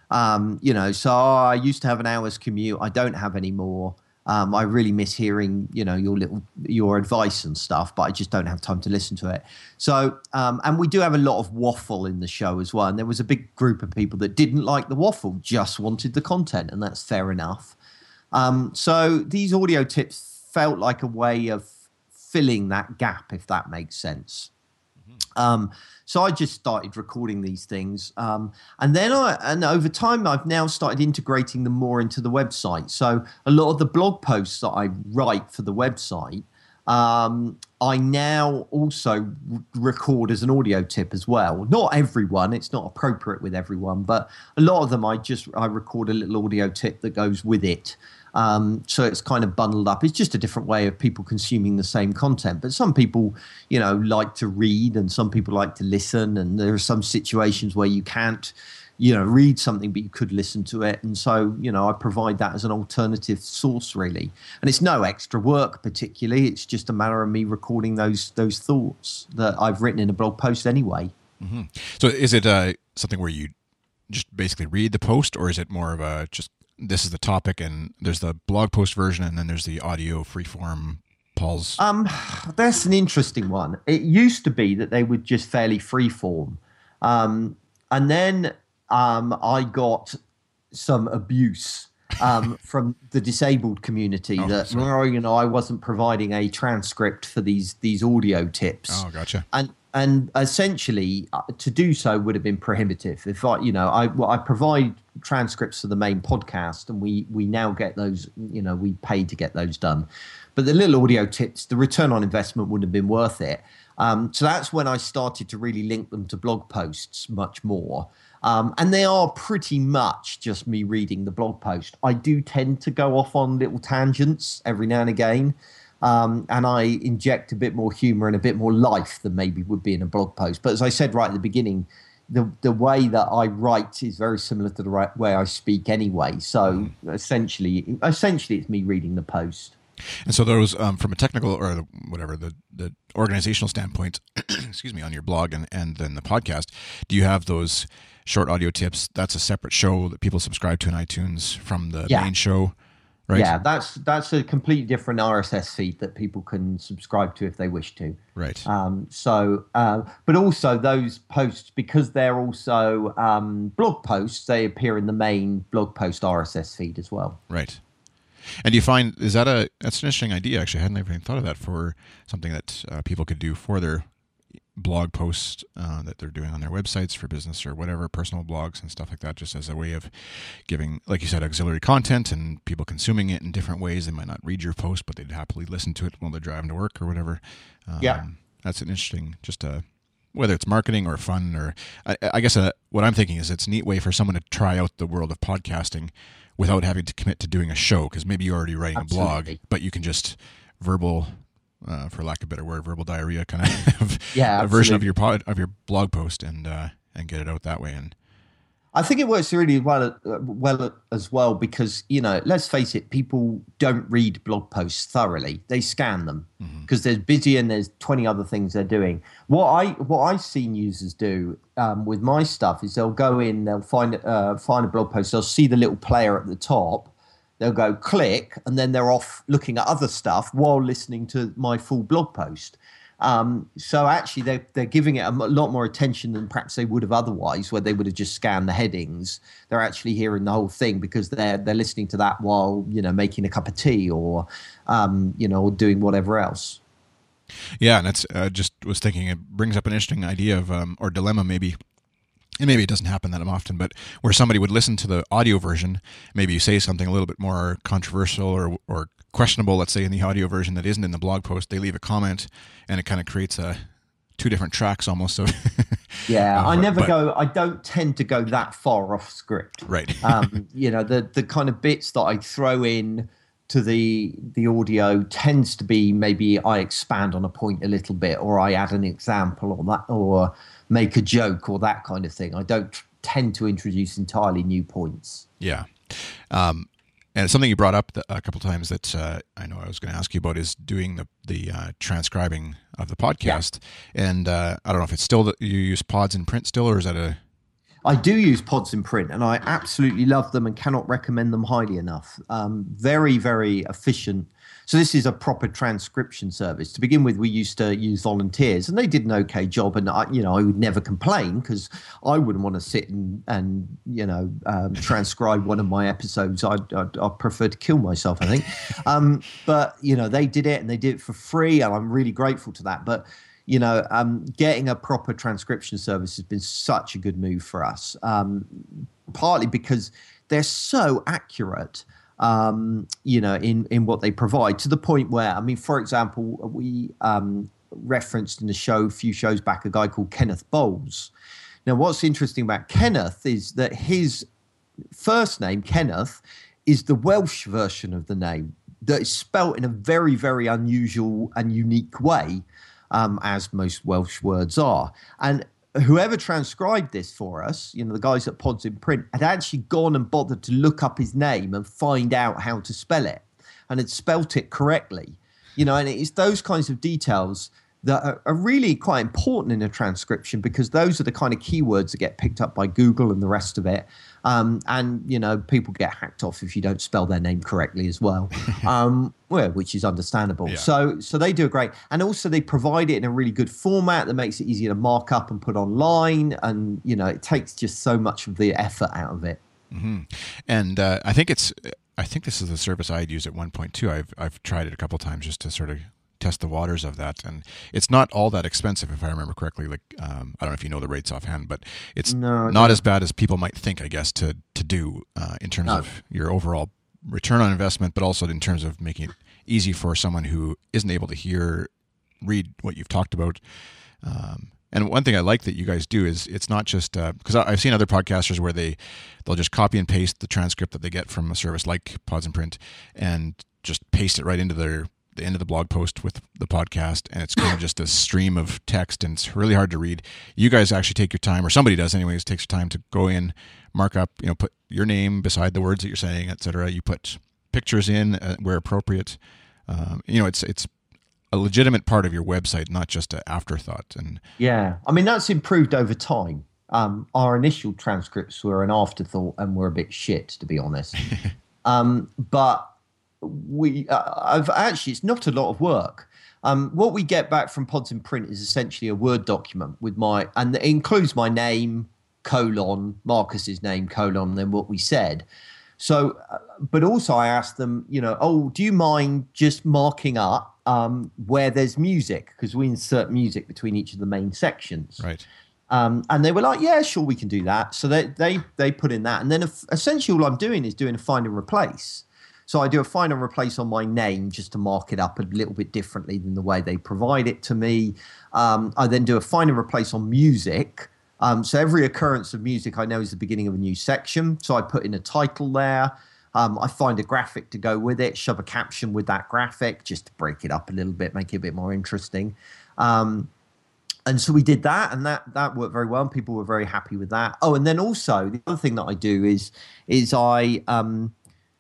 Um, you know, so oh, I used to have an hour's commute. I don't have anymore. Um, I really miss hearing, you know, your little your advice and stuff, but I just don't have time to listen to it. So, um, and we do have a lot of waffle in the show as well. And there was a big group of people that didn't like the waffle, just wanted the content, and that's fair enough. Um, so these audio tips felt like a way of filling that gap, if that makes sense. Mm-hmm. Um, so I just started recording these things. Um, and then I, and over time, I've now started integrating them more into the website. So a lot of the blog posts that I write for the website, um, I now also r- record as an audio tip as well. Not everyone, it's not appropriate with everyone, but a lot of them I just, I record a little audio tip that goes with it. Um, so it's kind of bundled up. It's just a different way of people consuming the same content. But some people, you know, like to read and some people like to listen. And there are some situations where you can't, you know, read something, but you could listen to it. And so, you know, I provide that as an alternative source, really. And it's no extra work particularly. It's just a matter of me recording those those thoughts that I've written in a blog post anyway. Mm-hmm. So is it uh, something where you just basically read the post, or is it more of a just this is the topic and there's the blog post version and then there's the audio freeform Paul's? Um, that's an interesting one. It used to be that they were just fairly freeform. Um, and then um, I got some abuse um, from the disabled community oh, that, well, you know, I wasn't providing a transcript for these these audio tips. Oh, gotcha. And and essentially, uh, to do so would have been prohibitive. If I, you know, I well, I provide transcripts for the main podcast, and we we now get those. You know, we pay to get those done. But the little audio tips, the return on investment wouldn't have been worth it. Um, so that's when I started to really link them to blog posts much more. Um, and they are pretty much just me reading the blog post. I do tend to go off on little tangents every now and again. Um, and I inject a bit more humor and a bit more life than maybe would be in a blog post. But as I said right at the beginning, the the way that I write is very similar to the right way I speak anyway. So mm. essentially, essentially, it's me reading the post. And so those, um, from a technical or the, whatever, the, the organizational standpoint, excuse me, on your blog and, and then the podcast, do you have those short audio tips? That's a separate show that people subscribe to in iTunes from the yeah. main show, right? Yeah, that's that's a completely different R S S feed that people can subscribe to if they wish to. Right. Um, so, uh, but also those posts, because they're also um, blog posts, they appear in the main blog post R S S feed as well. Right. And do you find, is that a, that's an interesting idea, actually. I hadn't even thought of that for something that uh, people could do for their blog posts uh, that they're doing on their websites for business or whatever, personal blogs and stuff like that, just as a way of giving, like you said, auxiliary content and people consuming it in different ways. They might not read your post, but they'd happily listen to it while they're driving to work or whatever. Um, yeah. That's an interesting, just a, whether it's marketing or fun or, I, I guess uh, what I'm thinking is it's a neat way for someone to try out the world of podcasting without having to commit to doing a show, because maybe you're already writing Absolutely. a blog, but you can just verbal, uh, for lack of a better word, verbal diarrhea kind of yeah, a version of your pod, of your blog post and uh, and get it out that way. And I think it works really well, uh, well as well because, you know, let's face it, people don't read blog posts thoroughly. They scan them because mm-hmm. they're busy and there's twenty other things they're doing. What I what I've seen users do um, with my stuff is they'll go in, they'll find uh, find a blog post, they'll see the little player at the top, they'll go click, and then they're off looking at other stuff while listening to my full blog post. Um, so actually, they're, they're giving it a lot more attention than perhaps they would have otherwise, where they would have just scanned the headings. They're actually hearing the whole thing because they're they're listening to that while, you know, making a cup of tea or, um, you know, or doing whatever else. Yeah, and it's uh, just was thinking it brings up an interesting idea of um, or dilemma maybe. And maybe it doesn't happen that often, but where somebody would listen to the audio version, maybe you say something a little bit more controversial or or questionable, let's say in the audio version that isn't in the blog post, they leave a comment and it kind of creates a two different tracks almost. So yeah, uh, I never but, go, I don't tend to go that far off script. Right. um, you know, the, the kind of bits that I throw in to the the audio tends to be maybe I expand on a point a little bit or I add an example or that or make a joke or that kind of thing. I don't t- tend to introduce entirely new points. Yeah. Um, and it's something you brought up a couple of times that uh, I know I was going to ask you about is doing the the uh, transcribing of the podcast. Yeah. And uh, I don't know if it's still that you use Pods in Print still, or is that a... I do use Pods in Print, and I absolutely love them and cannot recommend them highly enough. Um, very, very efficient. So this is a proper transcription service. To begin with, we used to use volunteers, and they did an okay job. And I, you know, I would never complain because I wouldn't want to sit and, and you know, um, transcribe one of my episodes. I'd, I'd, I'd prefer to kill myself, I think. Um, but you know, they did it, and they did it for free, and I'm really grateful to that. But you know, um, getting a proper transcription service has been such a good move for us, um, partly because they're so accurate. Um, you know, in, in what they provide to the point where, I mean, for example, we um, referenced in the show a few shows back a guy called Kenneth Bowles. Now, what's interesting about Kenneth is that his first name, Kenneth, is the Welsh version of the name that is spelt in a very, very unusual and unique way, um, as most Welsh words are. And whoever transcribed this for us, you know, the guys at Pods in Print, had actually gone and bothered to look up his name and find out how to spell it and had spelt it correctly. You know, and it's those kinds of details that are, are really quite important in a transcription because those are the kind of keywords that get picked up by Google and the rest of it. Um, and, you know, people get hacked off if you don't spell their name correctly as well, um, well, which is understandable. Yeah. So so they do a great, and also they provide it in a really good format that makes it easier to mark up and put online. And, you know, it takes just so much of the effort out of it. Mm-hmm. And uh, I think it's, I think this is the service I'd use at one point too. I've, I've tried it a couple of times just to sort of test the waters of that, and it's not all that expensive if I remember correctly. Like um, I don't know if you know the rates offhand, but it's no, not as bad as people might think, I guess, to to do uh, in terms no. of your overall return on investment, but also in terms of making it easy for someone who isn't able to hear, read what you've talked about. Um, and one thing I like that you guys do is it's not just because uh, I've seen other podcasters where they they'll just copy and paste the transcript that they get from a service like Pods in Print and just paste it right into their the end of the blog post with the podcast, and it's kind of just a stream of text, and it's really hard to read. You guys actually take your time, or somebody does anyways, takes your time to go in, mark up, you know, put your name beside the words that you're saying, et cetera. You put pictures in uh, where appropriate. Um, you know, it's it's a legitimate part of your website, not just an afterthought. And yeah, I mean, that's improved over time. Um, our initial transcripts were an afterthought and were a bit shit, to be honest. um, but we, uh, I've actually, it's not a lot of work. Um, what we get back from Pods in Print is essentially a Word document with my, and it includes my name, colon, Marcus's name, colon, then what we said. So, uh, but also I asked them, you know, oh, do you mind just marking up um, where there's music? Because we insert music between each of the main sections. Right. Um, and they were like, yeah, sure, we can do that. So they they, they put in that. And then if, essentially all I'm doing is doing a find and replace. So I do a find and replace on my name just to mark it up a little bit differently than the way they provide it to me. Um, I then do a find and replace on music. Um, so every occurrence of music I know is the beginning of a new section. So I put in a title there. Um, I find a graphic to go with it, shove a caption with that graphic just to break it up a little bit, make it a bit more interesting. Um, and so we did that, and that that worked very well, and people were very happy with that. Oh, and then also the other thing that I do is is I um,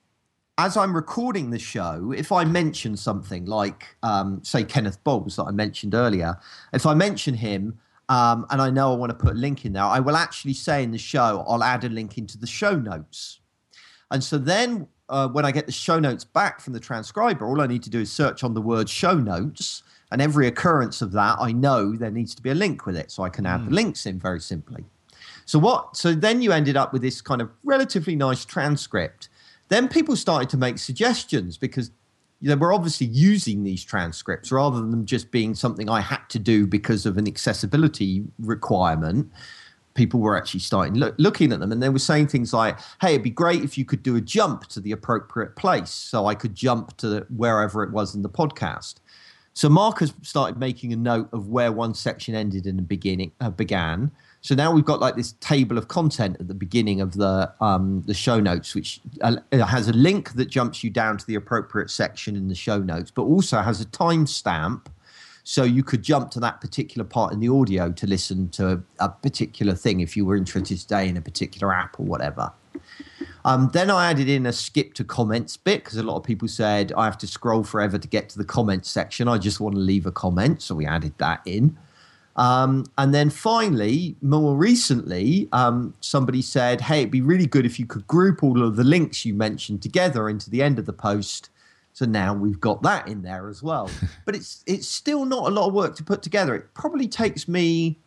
as I'm recording the show, if I mention something like um, say Kenneth Bowles that I mentioned earlier, if I mention him um, and I know I want to put a link in there, I will actually say in the show I'll add a link into the show notes, and so then uh, when I get the show notes back from the transcriber, all I need to do is search on the word show notes. And every occurrence of that, I know there needs to be a link with it, so I can add mm. the links in very simply. So what? So then you ended up with this kind of relatively nice transcript. Then people started to make suggestions because they were obviously using these transcripts rather than them just being something I had to do because of an accessibility requirement. People were actually starting look, looking at them, and they were saying things like, hey, it'd be great if you could do a jump to the appropriate place so I could jump to wherever it was in the podcast. So Mark has started making a note of where one section ended and the beginning uh, began. So now we've got like this table of content at the beginning of the um, the show notes, which uh, has a link that jumps you down to the appropriate section in the show notes, but also has a timestamp. So you could jump to that particular part in the audio to listen to a particular thing if you were interested today in a particular app or whatever. Um, then I added in a skip to comments bit because a lot of people said I have to scroll forever to get to the comments section. I just want to leave a comment. So we added that in. Um, and then finally, more recently, um, somebody said, hey, it'd be really good if you could group all of the links you mentioned together into the end of the post. So now we've got that in there as well. But it's it's still not a lot of work to put together. It probably takes me,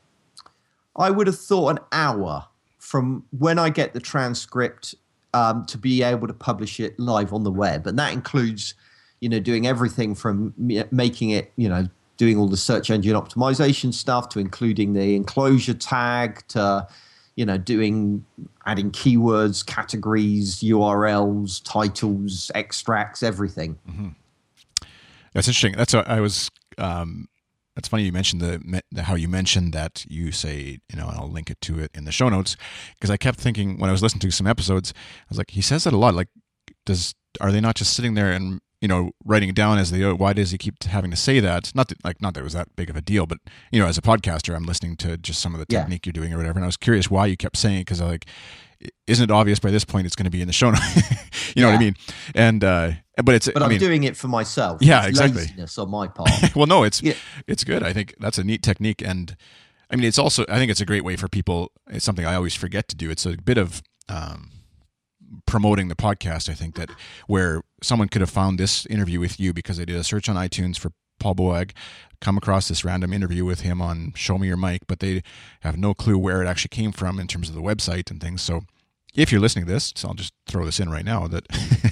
I would have thought, an hour from when I get the transcript um, to be able to publish it live on the web. And that includes, you know, doing everything from making it, you know, doing all the search engine optimization stuff to including the enclosure tag to, you know, doing, adding keywords, categories, U R Ls, titles, extracts, everything. Mm-hmm. That's interesting. That's what I was, um, that's funny you mentioned the, the how you mentioned that you say, you know, and I'll link it to it in the show notes, because I kept thinking when I was listening to some episodes, I was like, he says that a lot. Like, does are they not just sitting there and, you know, writing it down as they go? Why does he keep having to say that? Not that, like, not that it was that big of a deal, but, you know, as a podcaster, I'm listening to just some of the technique yeah. you're doing or whatever, and I was curious why you kept saying it, because I like, isn't it obvious by this point it's going to be in the show notes? you know yeah. what I mean? And uh, but it's but I I'm mean, doing it for myself. Yeah, it's exactly. Laziness on my part. well, no, it's yeah. it's good. I think that's a neat technique, and I mean, it's also I think it's a great way for people. It's something I always forget to do. It's a bit of um, promoting the podcast. I think that where someone could have found this interview with you because they did a search on iTunes for Paul Boag, come across this random interview with him on Show Me Your Mic, but they have no clue where it actually came from in terms of the website and things. So if you're listening to this, so I'll just throw this in right now, that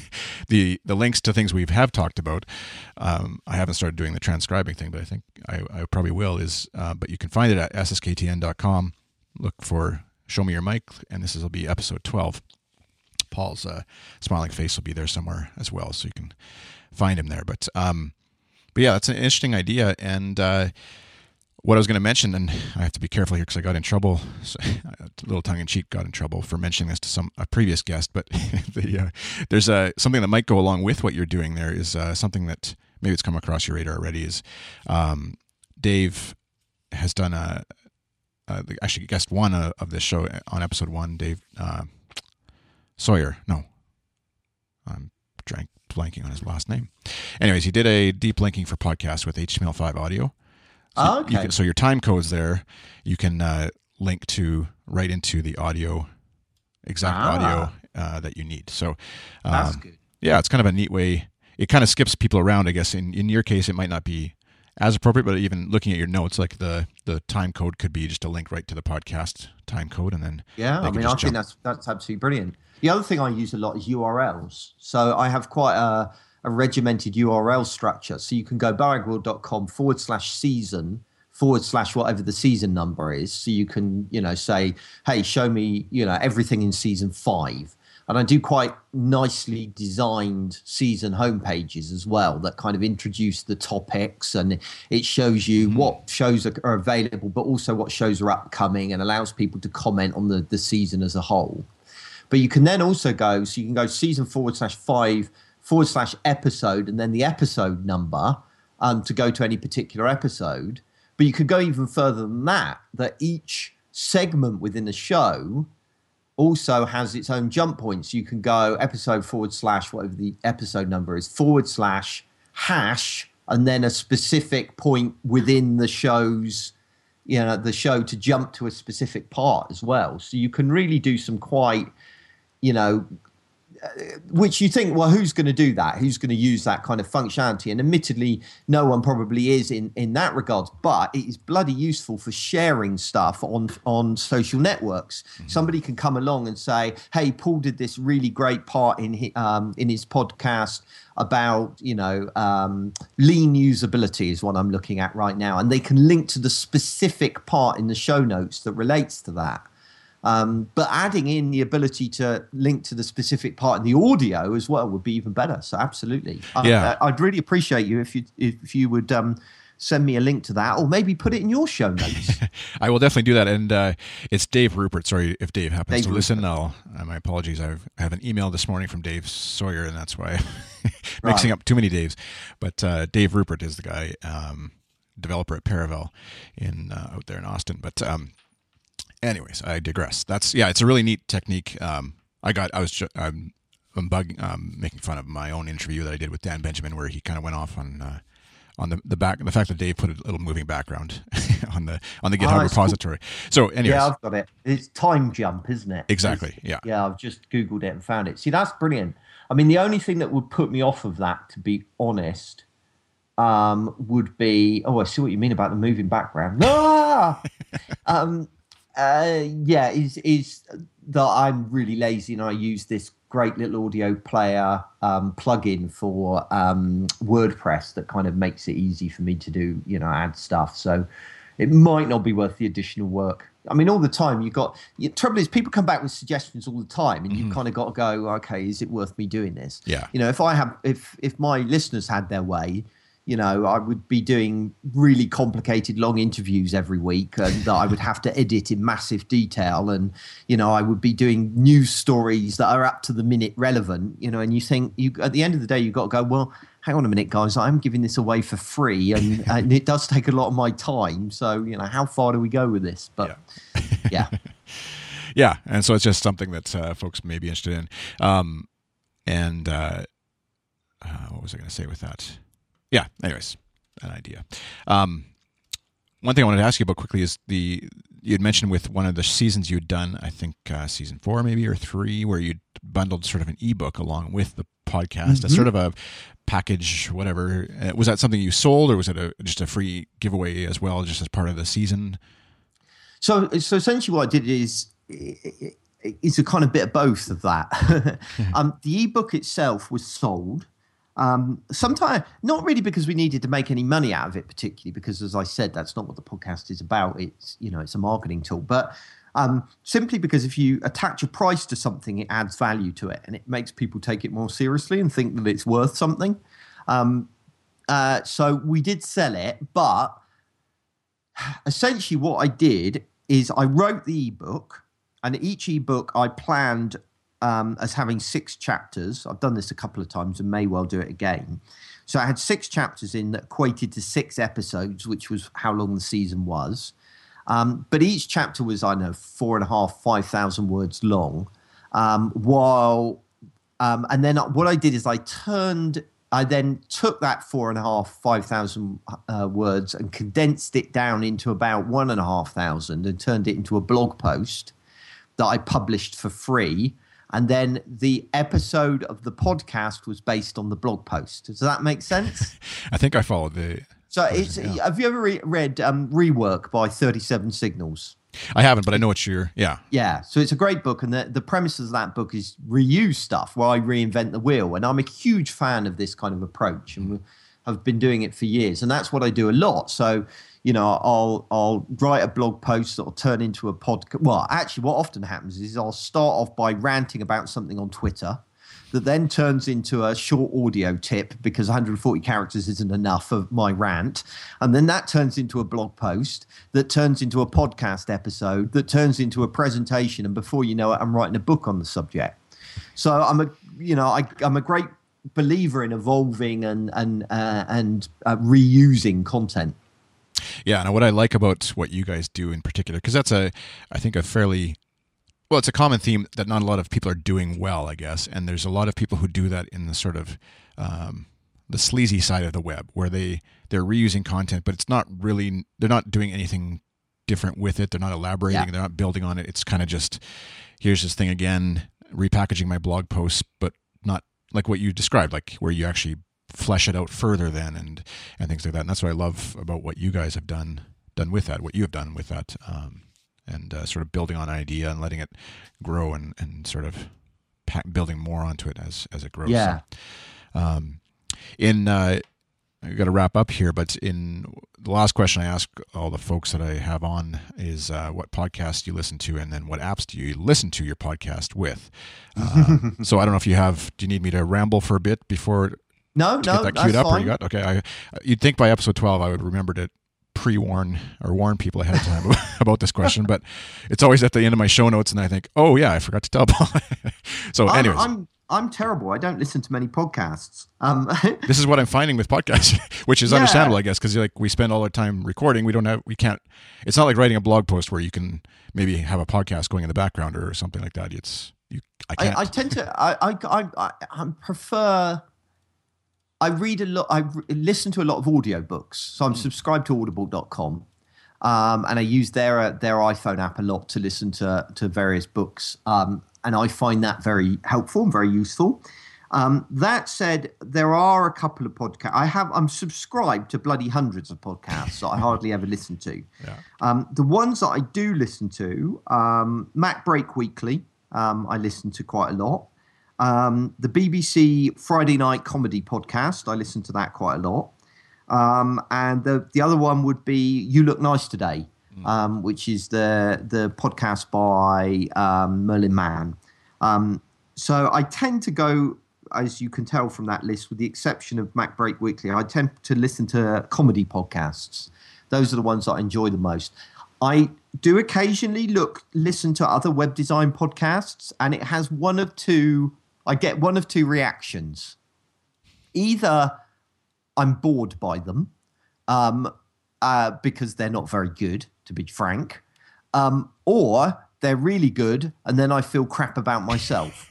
the the links to things we have talked about, um, I haven't started doing the transcribing thing, but I think I, I probably will, is, uh, but you can find it at S S K T N dot com. Look for Show Me Your Mic, and this will be episode twelve. Paul's uh, smiling face will be there somewhere as well, so you can find him there. But um, but yeah, that's an interesting idea. And uh, what I was going to mention, and I have to be careful here because I got in trouble, so, a little tongue-in-cheek, got in trouble for mentioning this to some a previous guest. But the, uh, there's uh, something that might go along with what you're doing there is uh, something that maybe it's come across your radar already. Is um, Dave has done a, a actually guest one of this show on episode one. Dave. Uh, Sawyer, no, I'm drank, blanking on his last name. Anyways, he did a deep linking for podcasts with H T M L five audio. So, oh, okay. you can, so your time codes there, you can uh, link to right into the audio, exact ah. audio uh, that you need. So um, that's good. Yeah, it's kind of a neat way. It kind of skips people around, I guess. In in your case, it might not be as appropriate, but even looking at your notes, like the, the time code could be just a link right to the podcast time code, and then yeah, I mean, I jump. think that's that's absolutely brilliant. The other thing I use a lot is U R Ls. So I have quite a, a regimented U R L structure. So you can go boagworld.com forward slash season forward slash whatever the season number is. So you can, you know, say, hey, show me, you know, everything in season five. And I do quite nicely designed season homepages as well that kind of introduce the topics, and it shows you mm-hmm. what shows are, are available, but also what shows are upcoming, and allows people to comment on the, the season as a whole. But you can then also go, so you can go season forward slash five forward slash episode and then the episode number um, to go to any particular episode. But you could go even further than that, that each segment within the show also has its own jump points. You can go episode forward slash, whatever the episode number is, forward slash hash, and then a specific point within the show's, you know, the show to jump to a specific part as well. So you can really do some quite, you know, which you think, well, who's going to do that? Who's going to use that kind of functionality? And admittedly, no one probably is in, in that regard, but it is bloody useful for sharing stuff on, on social networks. Mm-hmm. Somebody can come along and say, hey, Paul did this really great part in his, um, in his podcast about, you know, um, lean usability is what I'm looking at right now. And they can link to the specific part in the show notes that relates to that. Um, but adding in the ability to link to the specific part in the audio as well would be even better. So absolutely. Yeah. I, I'd really appreciate you if you if you would um, send me a link to that, or maybe put it in your show notes. I will definitely do that. And uh, it's Dave Rupert. Sorry if Dave happens Dave to Rupert. listen. I'll, uh, my apologies. I've, I have an email this morning from Dave Sawyer, and that's why I'm mixing Right. up too many Daves. But uh, Dave Rupert is the guy, um, developer at Paravel in uh, out there in Austin. But um, anyways, I digress. That's yeah, it's a really neat technique. Um, I got I was ju- I'm, I'm bug, um, making fun of my own interview that I did with Dan Benjamin, where he kind of went off on uh, on the the back the fact that Dave put a little moving background on the on the GitHub Oh, it's repository. So anyways, Yeah, I've got it. It's Time Jump, isn't it? exactly. It's- Yeah. Yeah, I've just Googled it and found it. See, that's brilliant. I mean, the only thing that would put me off of that, to be honest, um, would be, oh, I see what you mean about the moving background. Ah! um, uh, yeah, is is that I'm really lazy and I use this great little audio player um, plugin for um, WordPress that kind of makes it easy for me to do, you know, add stuff. So it might not be worth the additional work. I mean, all the time you got. The trouble is, people come back with suggestions all the time, and mm-hmm. you kind of got to go, okay, is it worth me doing this? Yeah. You know, if I have, if if my listeners had their way, you know, I would be doing really complicated long interviews every week, and that I would have to edit in massive detail, and you know, I would be doing news stories that are up to the minute relevant. You know, and you think you at the end of the day, you've got to go, well, hang on a minute, guys, I'm giving this away for free, and, and it does take a lot of my time. So, you know, how far do we go with this? But yeah, yeah, yeah. And so it's just something that uh, folks may be interested in. Um, and uh, uh, what was I going to say with that? Yeah. Anyways, an idea. Um, one thing I wanted to ask you about quickly is the you had mentioned with one of the seasons you'd done, I think uh, season four maybe or three, where you bundled sort of an ebook along with the podcast, mm-hmm. as sort of a package, whatever. Uh, was that something you sold, or was it a, just a free giveaway as well, just as part of the season? So, so essentially, what I did is it's a kind of bit of both of that. um, the ebook itself was sold. Um, sometimes not really because we needed to make any money out of it, particularly because, as I said, that's not what the podcast is about. It's, you know, it's a marketing tool, but um, simply because if you attach a price to something, it adds value to it, and it makes people take it more seriously and think that it's worth something. Um, uh, so we did sell it, but essentially what I did is I wrote the ebook, and each ebook I planned Um, as having six chapters. I've done this a couple of times and may well do it again. So I had six chapters in that equated to six episodes, which was how long the season was. Um, but each chapter was, I don't know, four and a half, five thousand words long. Um, while, um, and then what I did is I turned, I then took that four and a half, five thousand uh, words and condensed it down into about one and a half thousand and turned it into a blog post that I published for free. And then the episode of the podcast was based on the blog post. Does that make sense? I think I followed the... So it's, yeah. Have you ever re- read um, Rework by thirty-seven Signals? I haven't, but I know what you're... Yeah. Yeah, so it's a great book. And the, the premise of that book is reuse stuff where I reinvent the wheel. And I'm a huge fan of this kind of approach. And I've been doing it for years. And that's what I do a lot. So... You know, I'll I'll write a blog post that will turn into a podcast. Well, actually, what often happens is I'll start off by ranting about something on Twitter that then turns into a short audio tip because one hundred forty characters isn't enough of my rant. And then that turns into a blog post that turns into a podcast episode that turns into a presentation. And before you know it, I'm writing a book on the subject. So I'm a, you know, I, I'm a great believer in evolving and, and, uh, and uh, reusing content. Yeah, and what I like about what you guys do in particular, because that's a, I think a fairly, well, it's a common theme that not a lot of people are doing well, I guess, and there's a lot of people who do that in the sort of um, the sleazy side of the web, where they they're reusing content, but it's not really, they're not doing anything different with it. They're not elaborating. Yeah. They're not building on it. It's kind of just, here's this thing again, repackaging my blog posts, but not like what you described, like where you actually flesh it out further then and and things like that. And that's what I love about what you guys have done done with that, what you have done with that. Um, and uh, sort of building on an idea and letting it grow and, and sort of pack, building more onto it as as it grows. Yeah. So, um, in uh, I've got to wrap up here, but in the last question I ask all the folks that I have on is uh, what podcasts do you listen to, and then what apps do you listen to your podcast with? Uh, so I don't know if you have. Do you need me to ramble for a bit before? No, to no, get that queued that's up, fine. Or you got okay? I, you'd think by episode twelve I would remember to pre-warn or warn people ahead of time about this question, but it's always at the end of my show notes, and I think, oh yeah, I forgot to tell Paul. So, I'm, anyways, I'm I'm terrible. I don't listen to many podcasts. Um, this is what I'm finding with podcasts, which is Yeah. understandable, I guess, because like we spend all our time recording. We don't have, we can't. It's not like writing a blog post where you can maybe have a podcast going in the background or something like that. It's you. I can't. I, I tend to. I I I, I, I prefer. I read a lot. I re- listen to a lot of audiobooks. So I'm subscribed to audible dot com, um, and I use their uh, their iPhone app a lot to listen to to various books. Um, and I find that very helpful and very useful. Um, that said, there are a couple of podcasts. I have. I'm subscribed to bloody hundreds of podcasts that I hardly ever listen to. Yeah. Um, the ones that I do listen to, um, Mac Break Weekly, um, I listen to quite a lot. Um, the B B C Friday Night Comedy Podcast, I listen to that quite a lot. Um, and the the other one would be You Look Nice Today, mm. um, which is the the podcast by um, Merlin Mann. Um, so I tend to go, as you can tell from that list, with the exception of Mac Break Weekly, I tend to listen to comedy podcasts. Those are the ones that I enjoy the most. I do occasionally look listen to other web design podcasts, and it has one of two. I get one of two reactions. Either I'm bored by them um, uh, because they're not very good, to be frank, um, or they're really good, and then I feel crap about myself.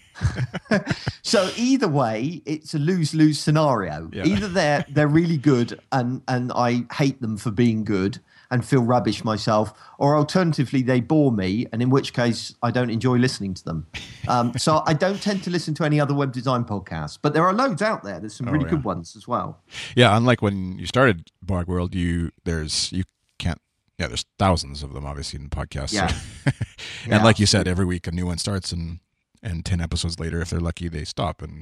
So either way, it's a lose-lose scenario. Yeah. Either they're they're really good, and and I hate them for being good and feel rubbish myself, or alternatively they bore me, and in which case I don't enjoy listening to them. Um, so I don't tend to listen to any other web design podcasts, but there are loads out there. There's some Oh, really yeah. good ones as well. Yeah, unlike when you started Blog World, you there's you can't. Yeah, there's thousands of them obviously in podcasts. Yeah. So. and Yeah, like you said, every week a new one starts, and and ten episodes later, if they're lucky, they stop. And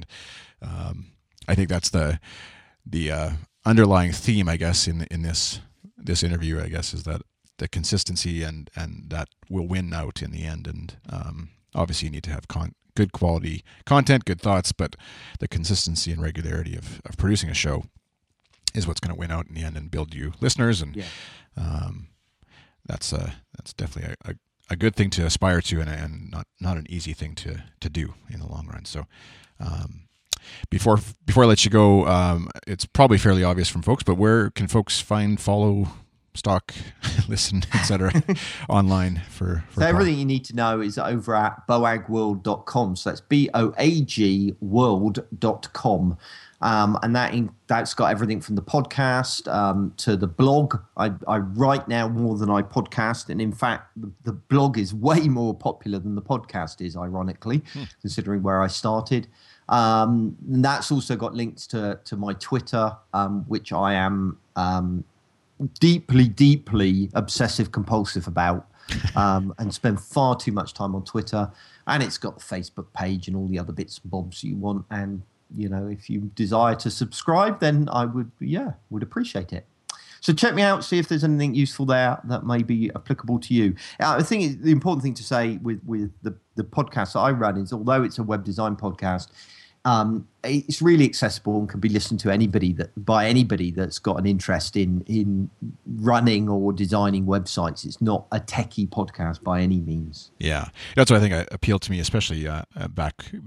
um, I think that's the the uh, underlying theme, I guess, in in this this interview, I guess, is that the consistency and and that will win out in the end. And um, obviously, you need to have con- good quality content, good thoughts, but the consistency and regularity of, of producing a show is what's going to win out in the end and build you listeners. And Yeah. um, that's uh, that's definitely a, a a good thing to aspire to, and, and not not an easy thing to to do in the long run. So um, before before I let you go, um, it's probably fairly obvious from folks, but where can folks find, follow, stalk, listen, et cetera online for, for So everything you need to know is over at boag world dot com. So that's B O A G world dot com. Um, and that in, that's got everything from the podcast um, to the blog. I, I write now more than I podcast. And in fact, the, the blog is way more popular than the podcast is, ironically, hmm. considering where I started. Um, and that's also got links to, to my Twitter, um, which I am um, deeply, deeply obsessive compulsive about um, and spend far too much time on Twitter. And it's got the Facebook page and all the other bits and bobs you want. And you know, if you desire to subscribe, then I would, yeah, would appreciate it. So check me out, see if there's anything useful there that may be applicable to you. Uh, I think the important thing to say with, with the, the podcast that I run is, although it's a web design podcast, um, it's really accessible and can be listened to anybody that by anybody that's got an interest in in running or designing websites. It's not a techie podcast by any means. Yeah, that's what I think appealed to me, especially uh, back.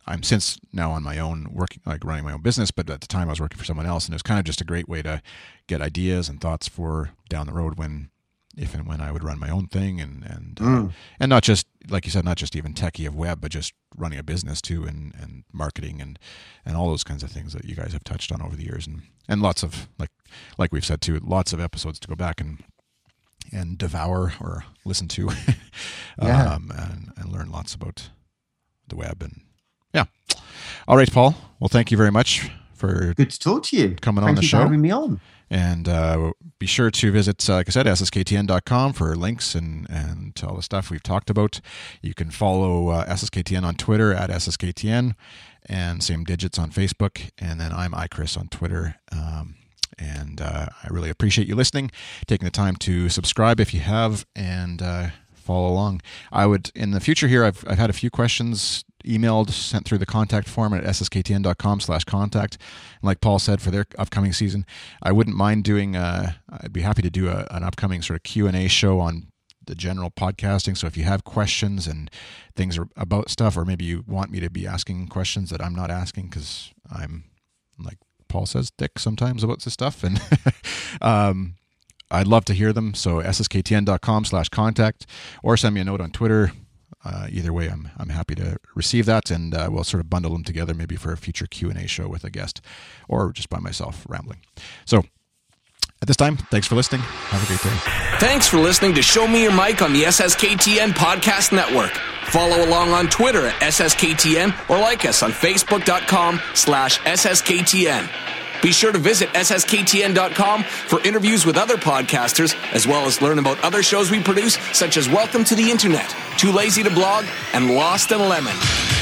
I'm since now on my own, working, like running my own business, but at the time I was working for someone else, and it was kind of just a great way to get ideas and thoughts for down the road when, if and when I would run my own thing, and and mm. uh, and not just, like you said, not just even techie of web, but just running a business too, and, and marketing and and all those kinds of things that you guys have touched on over the years, and and lots of, like like we've said too, lots of episodes to go back and and devour or listen to, yeah. um, and, and learn lots about the web. And yeah, all right, Paul. Well, thank you very much for good to talk to you. Coming thank on the you show, for having me on. And uh, be sure to visit, uh, like I said, S S K T N dot com for links and, and all the stuff we've talked about. You can follow uh, S S K T N on Twitter at S S K T N, and same digits on Facebook. And then I'm iChris on Twitter. Um, and uh, I really appreciate you listening, taking the time to subscribe if you have, and uh, follow along. I would, in the future here, I've I've had a few questions emailed, sent through the contact form at S S K T N dot com slash contact. And like Paul said, for their upcoming season, I wouldn't mind doing, uh, I'd be happy to do a, an upcoming sort of Q and A show on the general podcasting. So if you have questions and things about stuff, or maybe you want me to be asking questions that I'm not asking, because I'm, like Paul says, thick sometimes about this stuff. And um, I'd love to hear them. So S S K T N dot com slash contact, or send me a note on Twitter. Uh, either way, I'm I'm happy to receive that, and uh, we'll sort of bundle them together maybe for a future Q and A show with a guest, or just by myself rambling. So at this time, thanks for listening. Have a great day. Thanks for listening to Show Me Your Mic on the S S K T N Podcast Network. Follow along on Twitter at S S K T N, or like us on Facebook dot com slash S S K T N. Be sure to visit S S K T N dot com for interviews with other podcasters, as well as learn about other shows we produce, such as Welcome to the Internet, Too Lazy to Blog, and Lost and Lemon.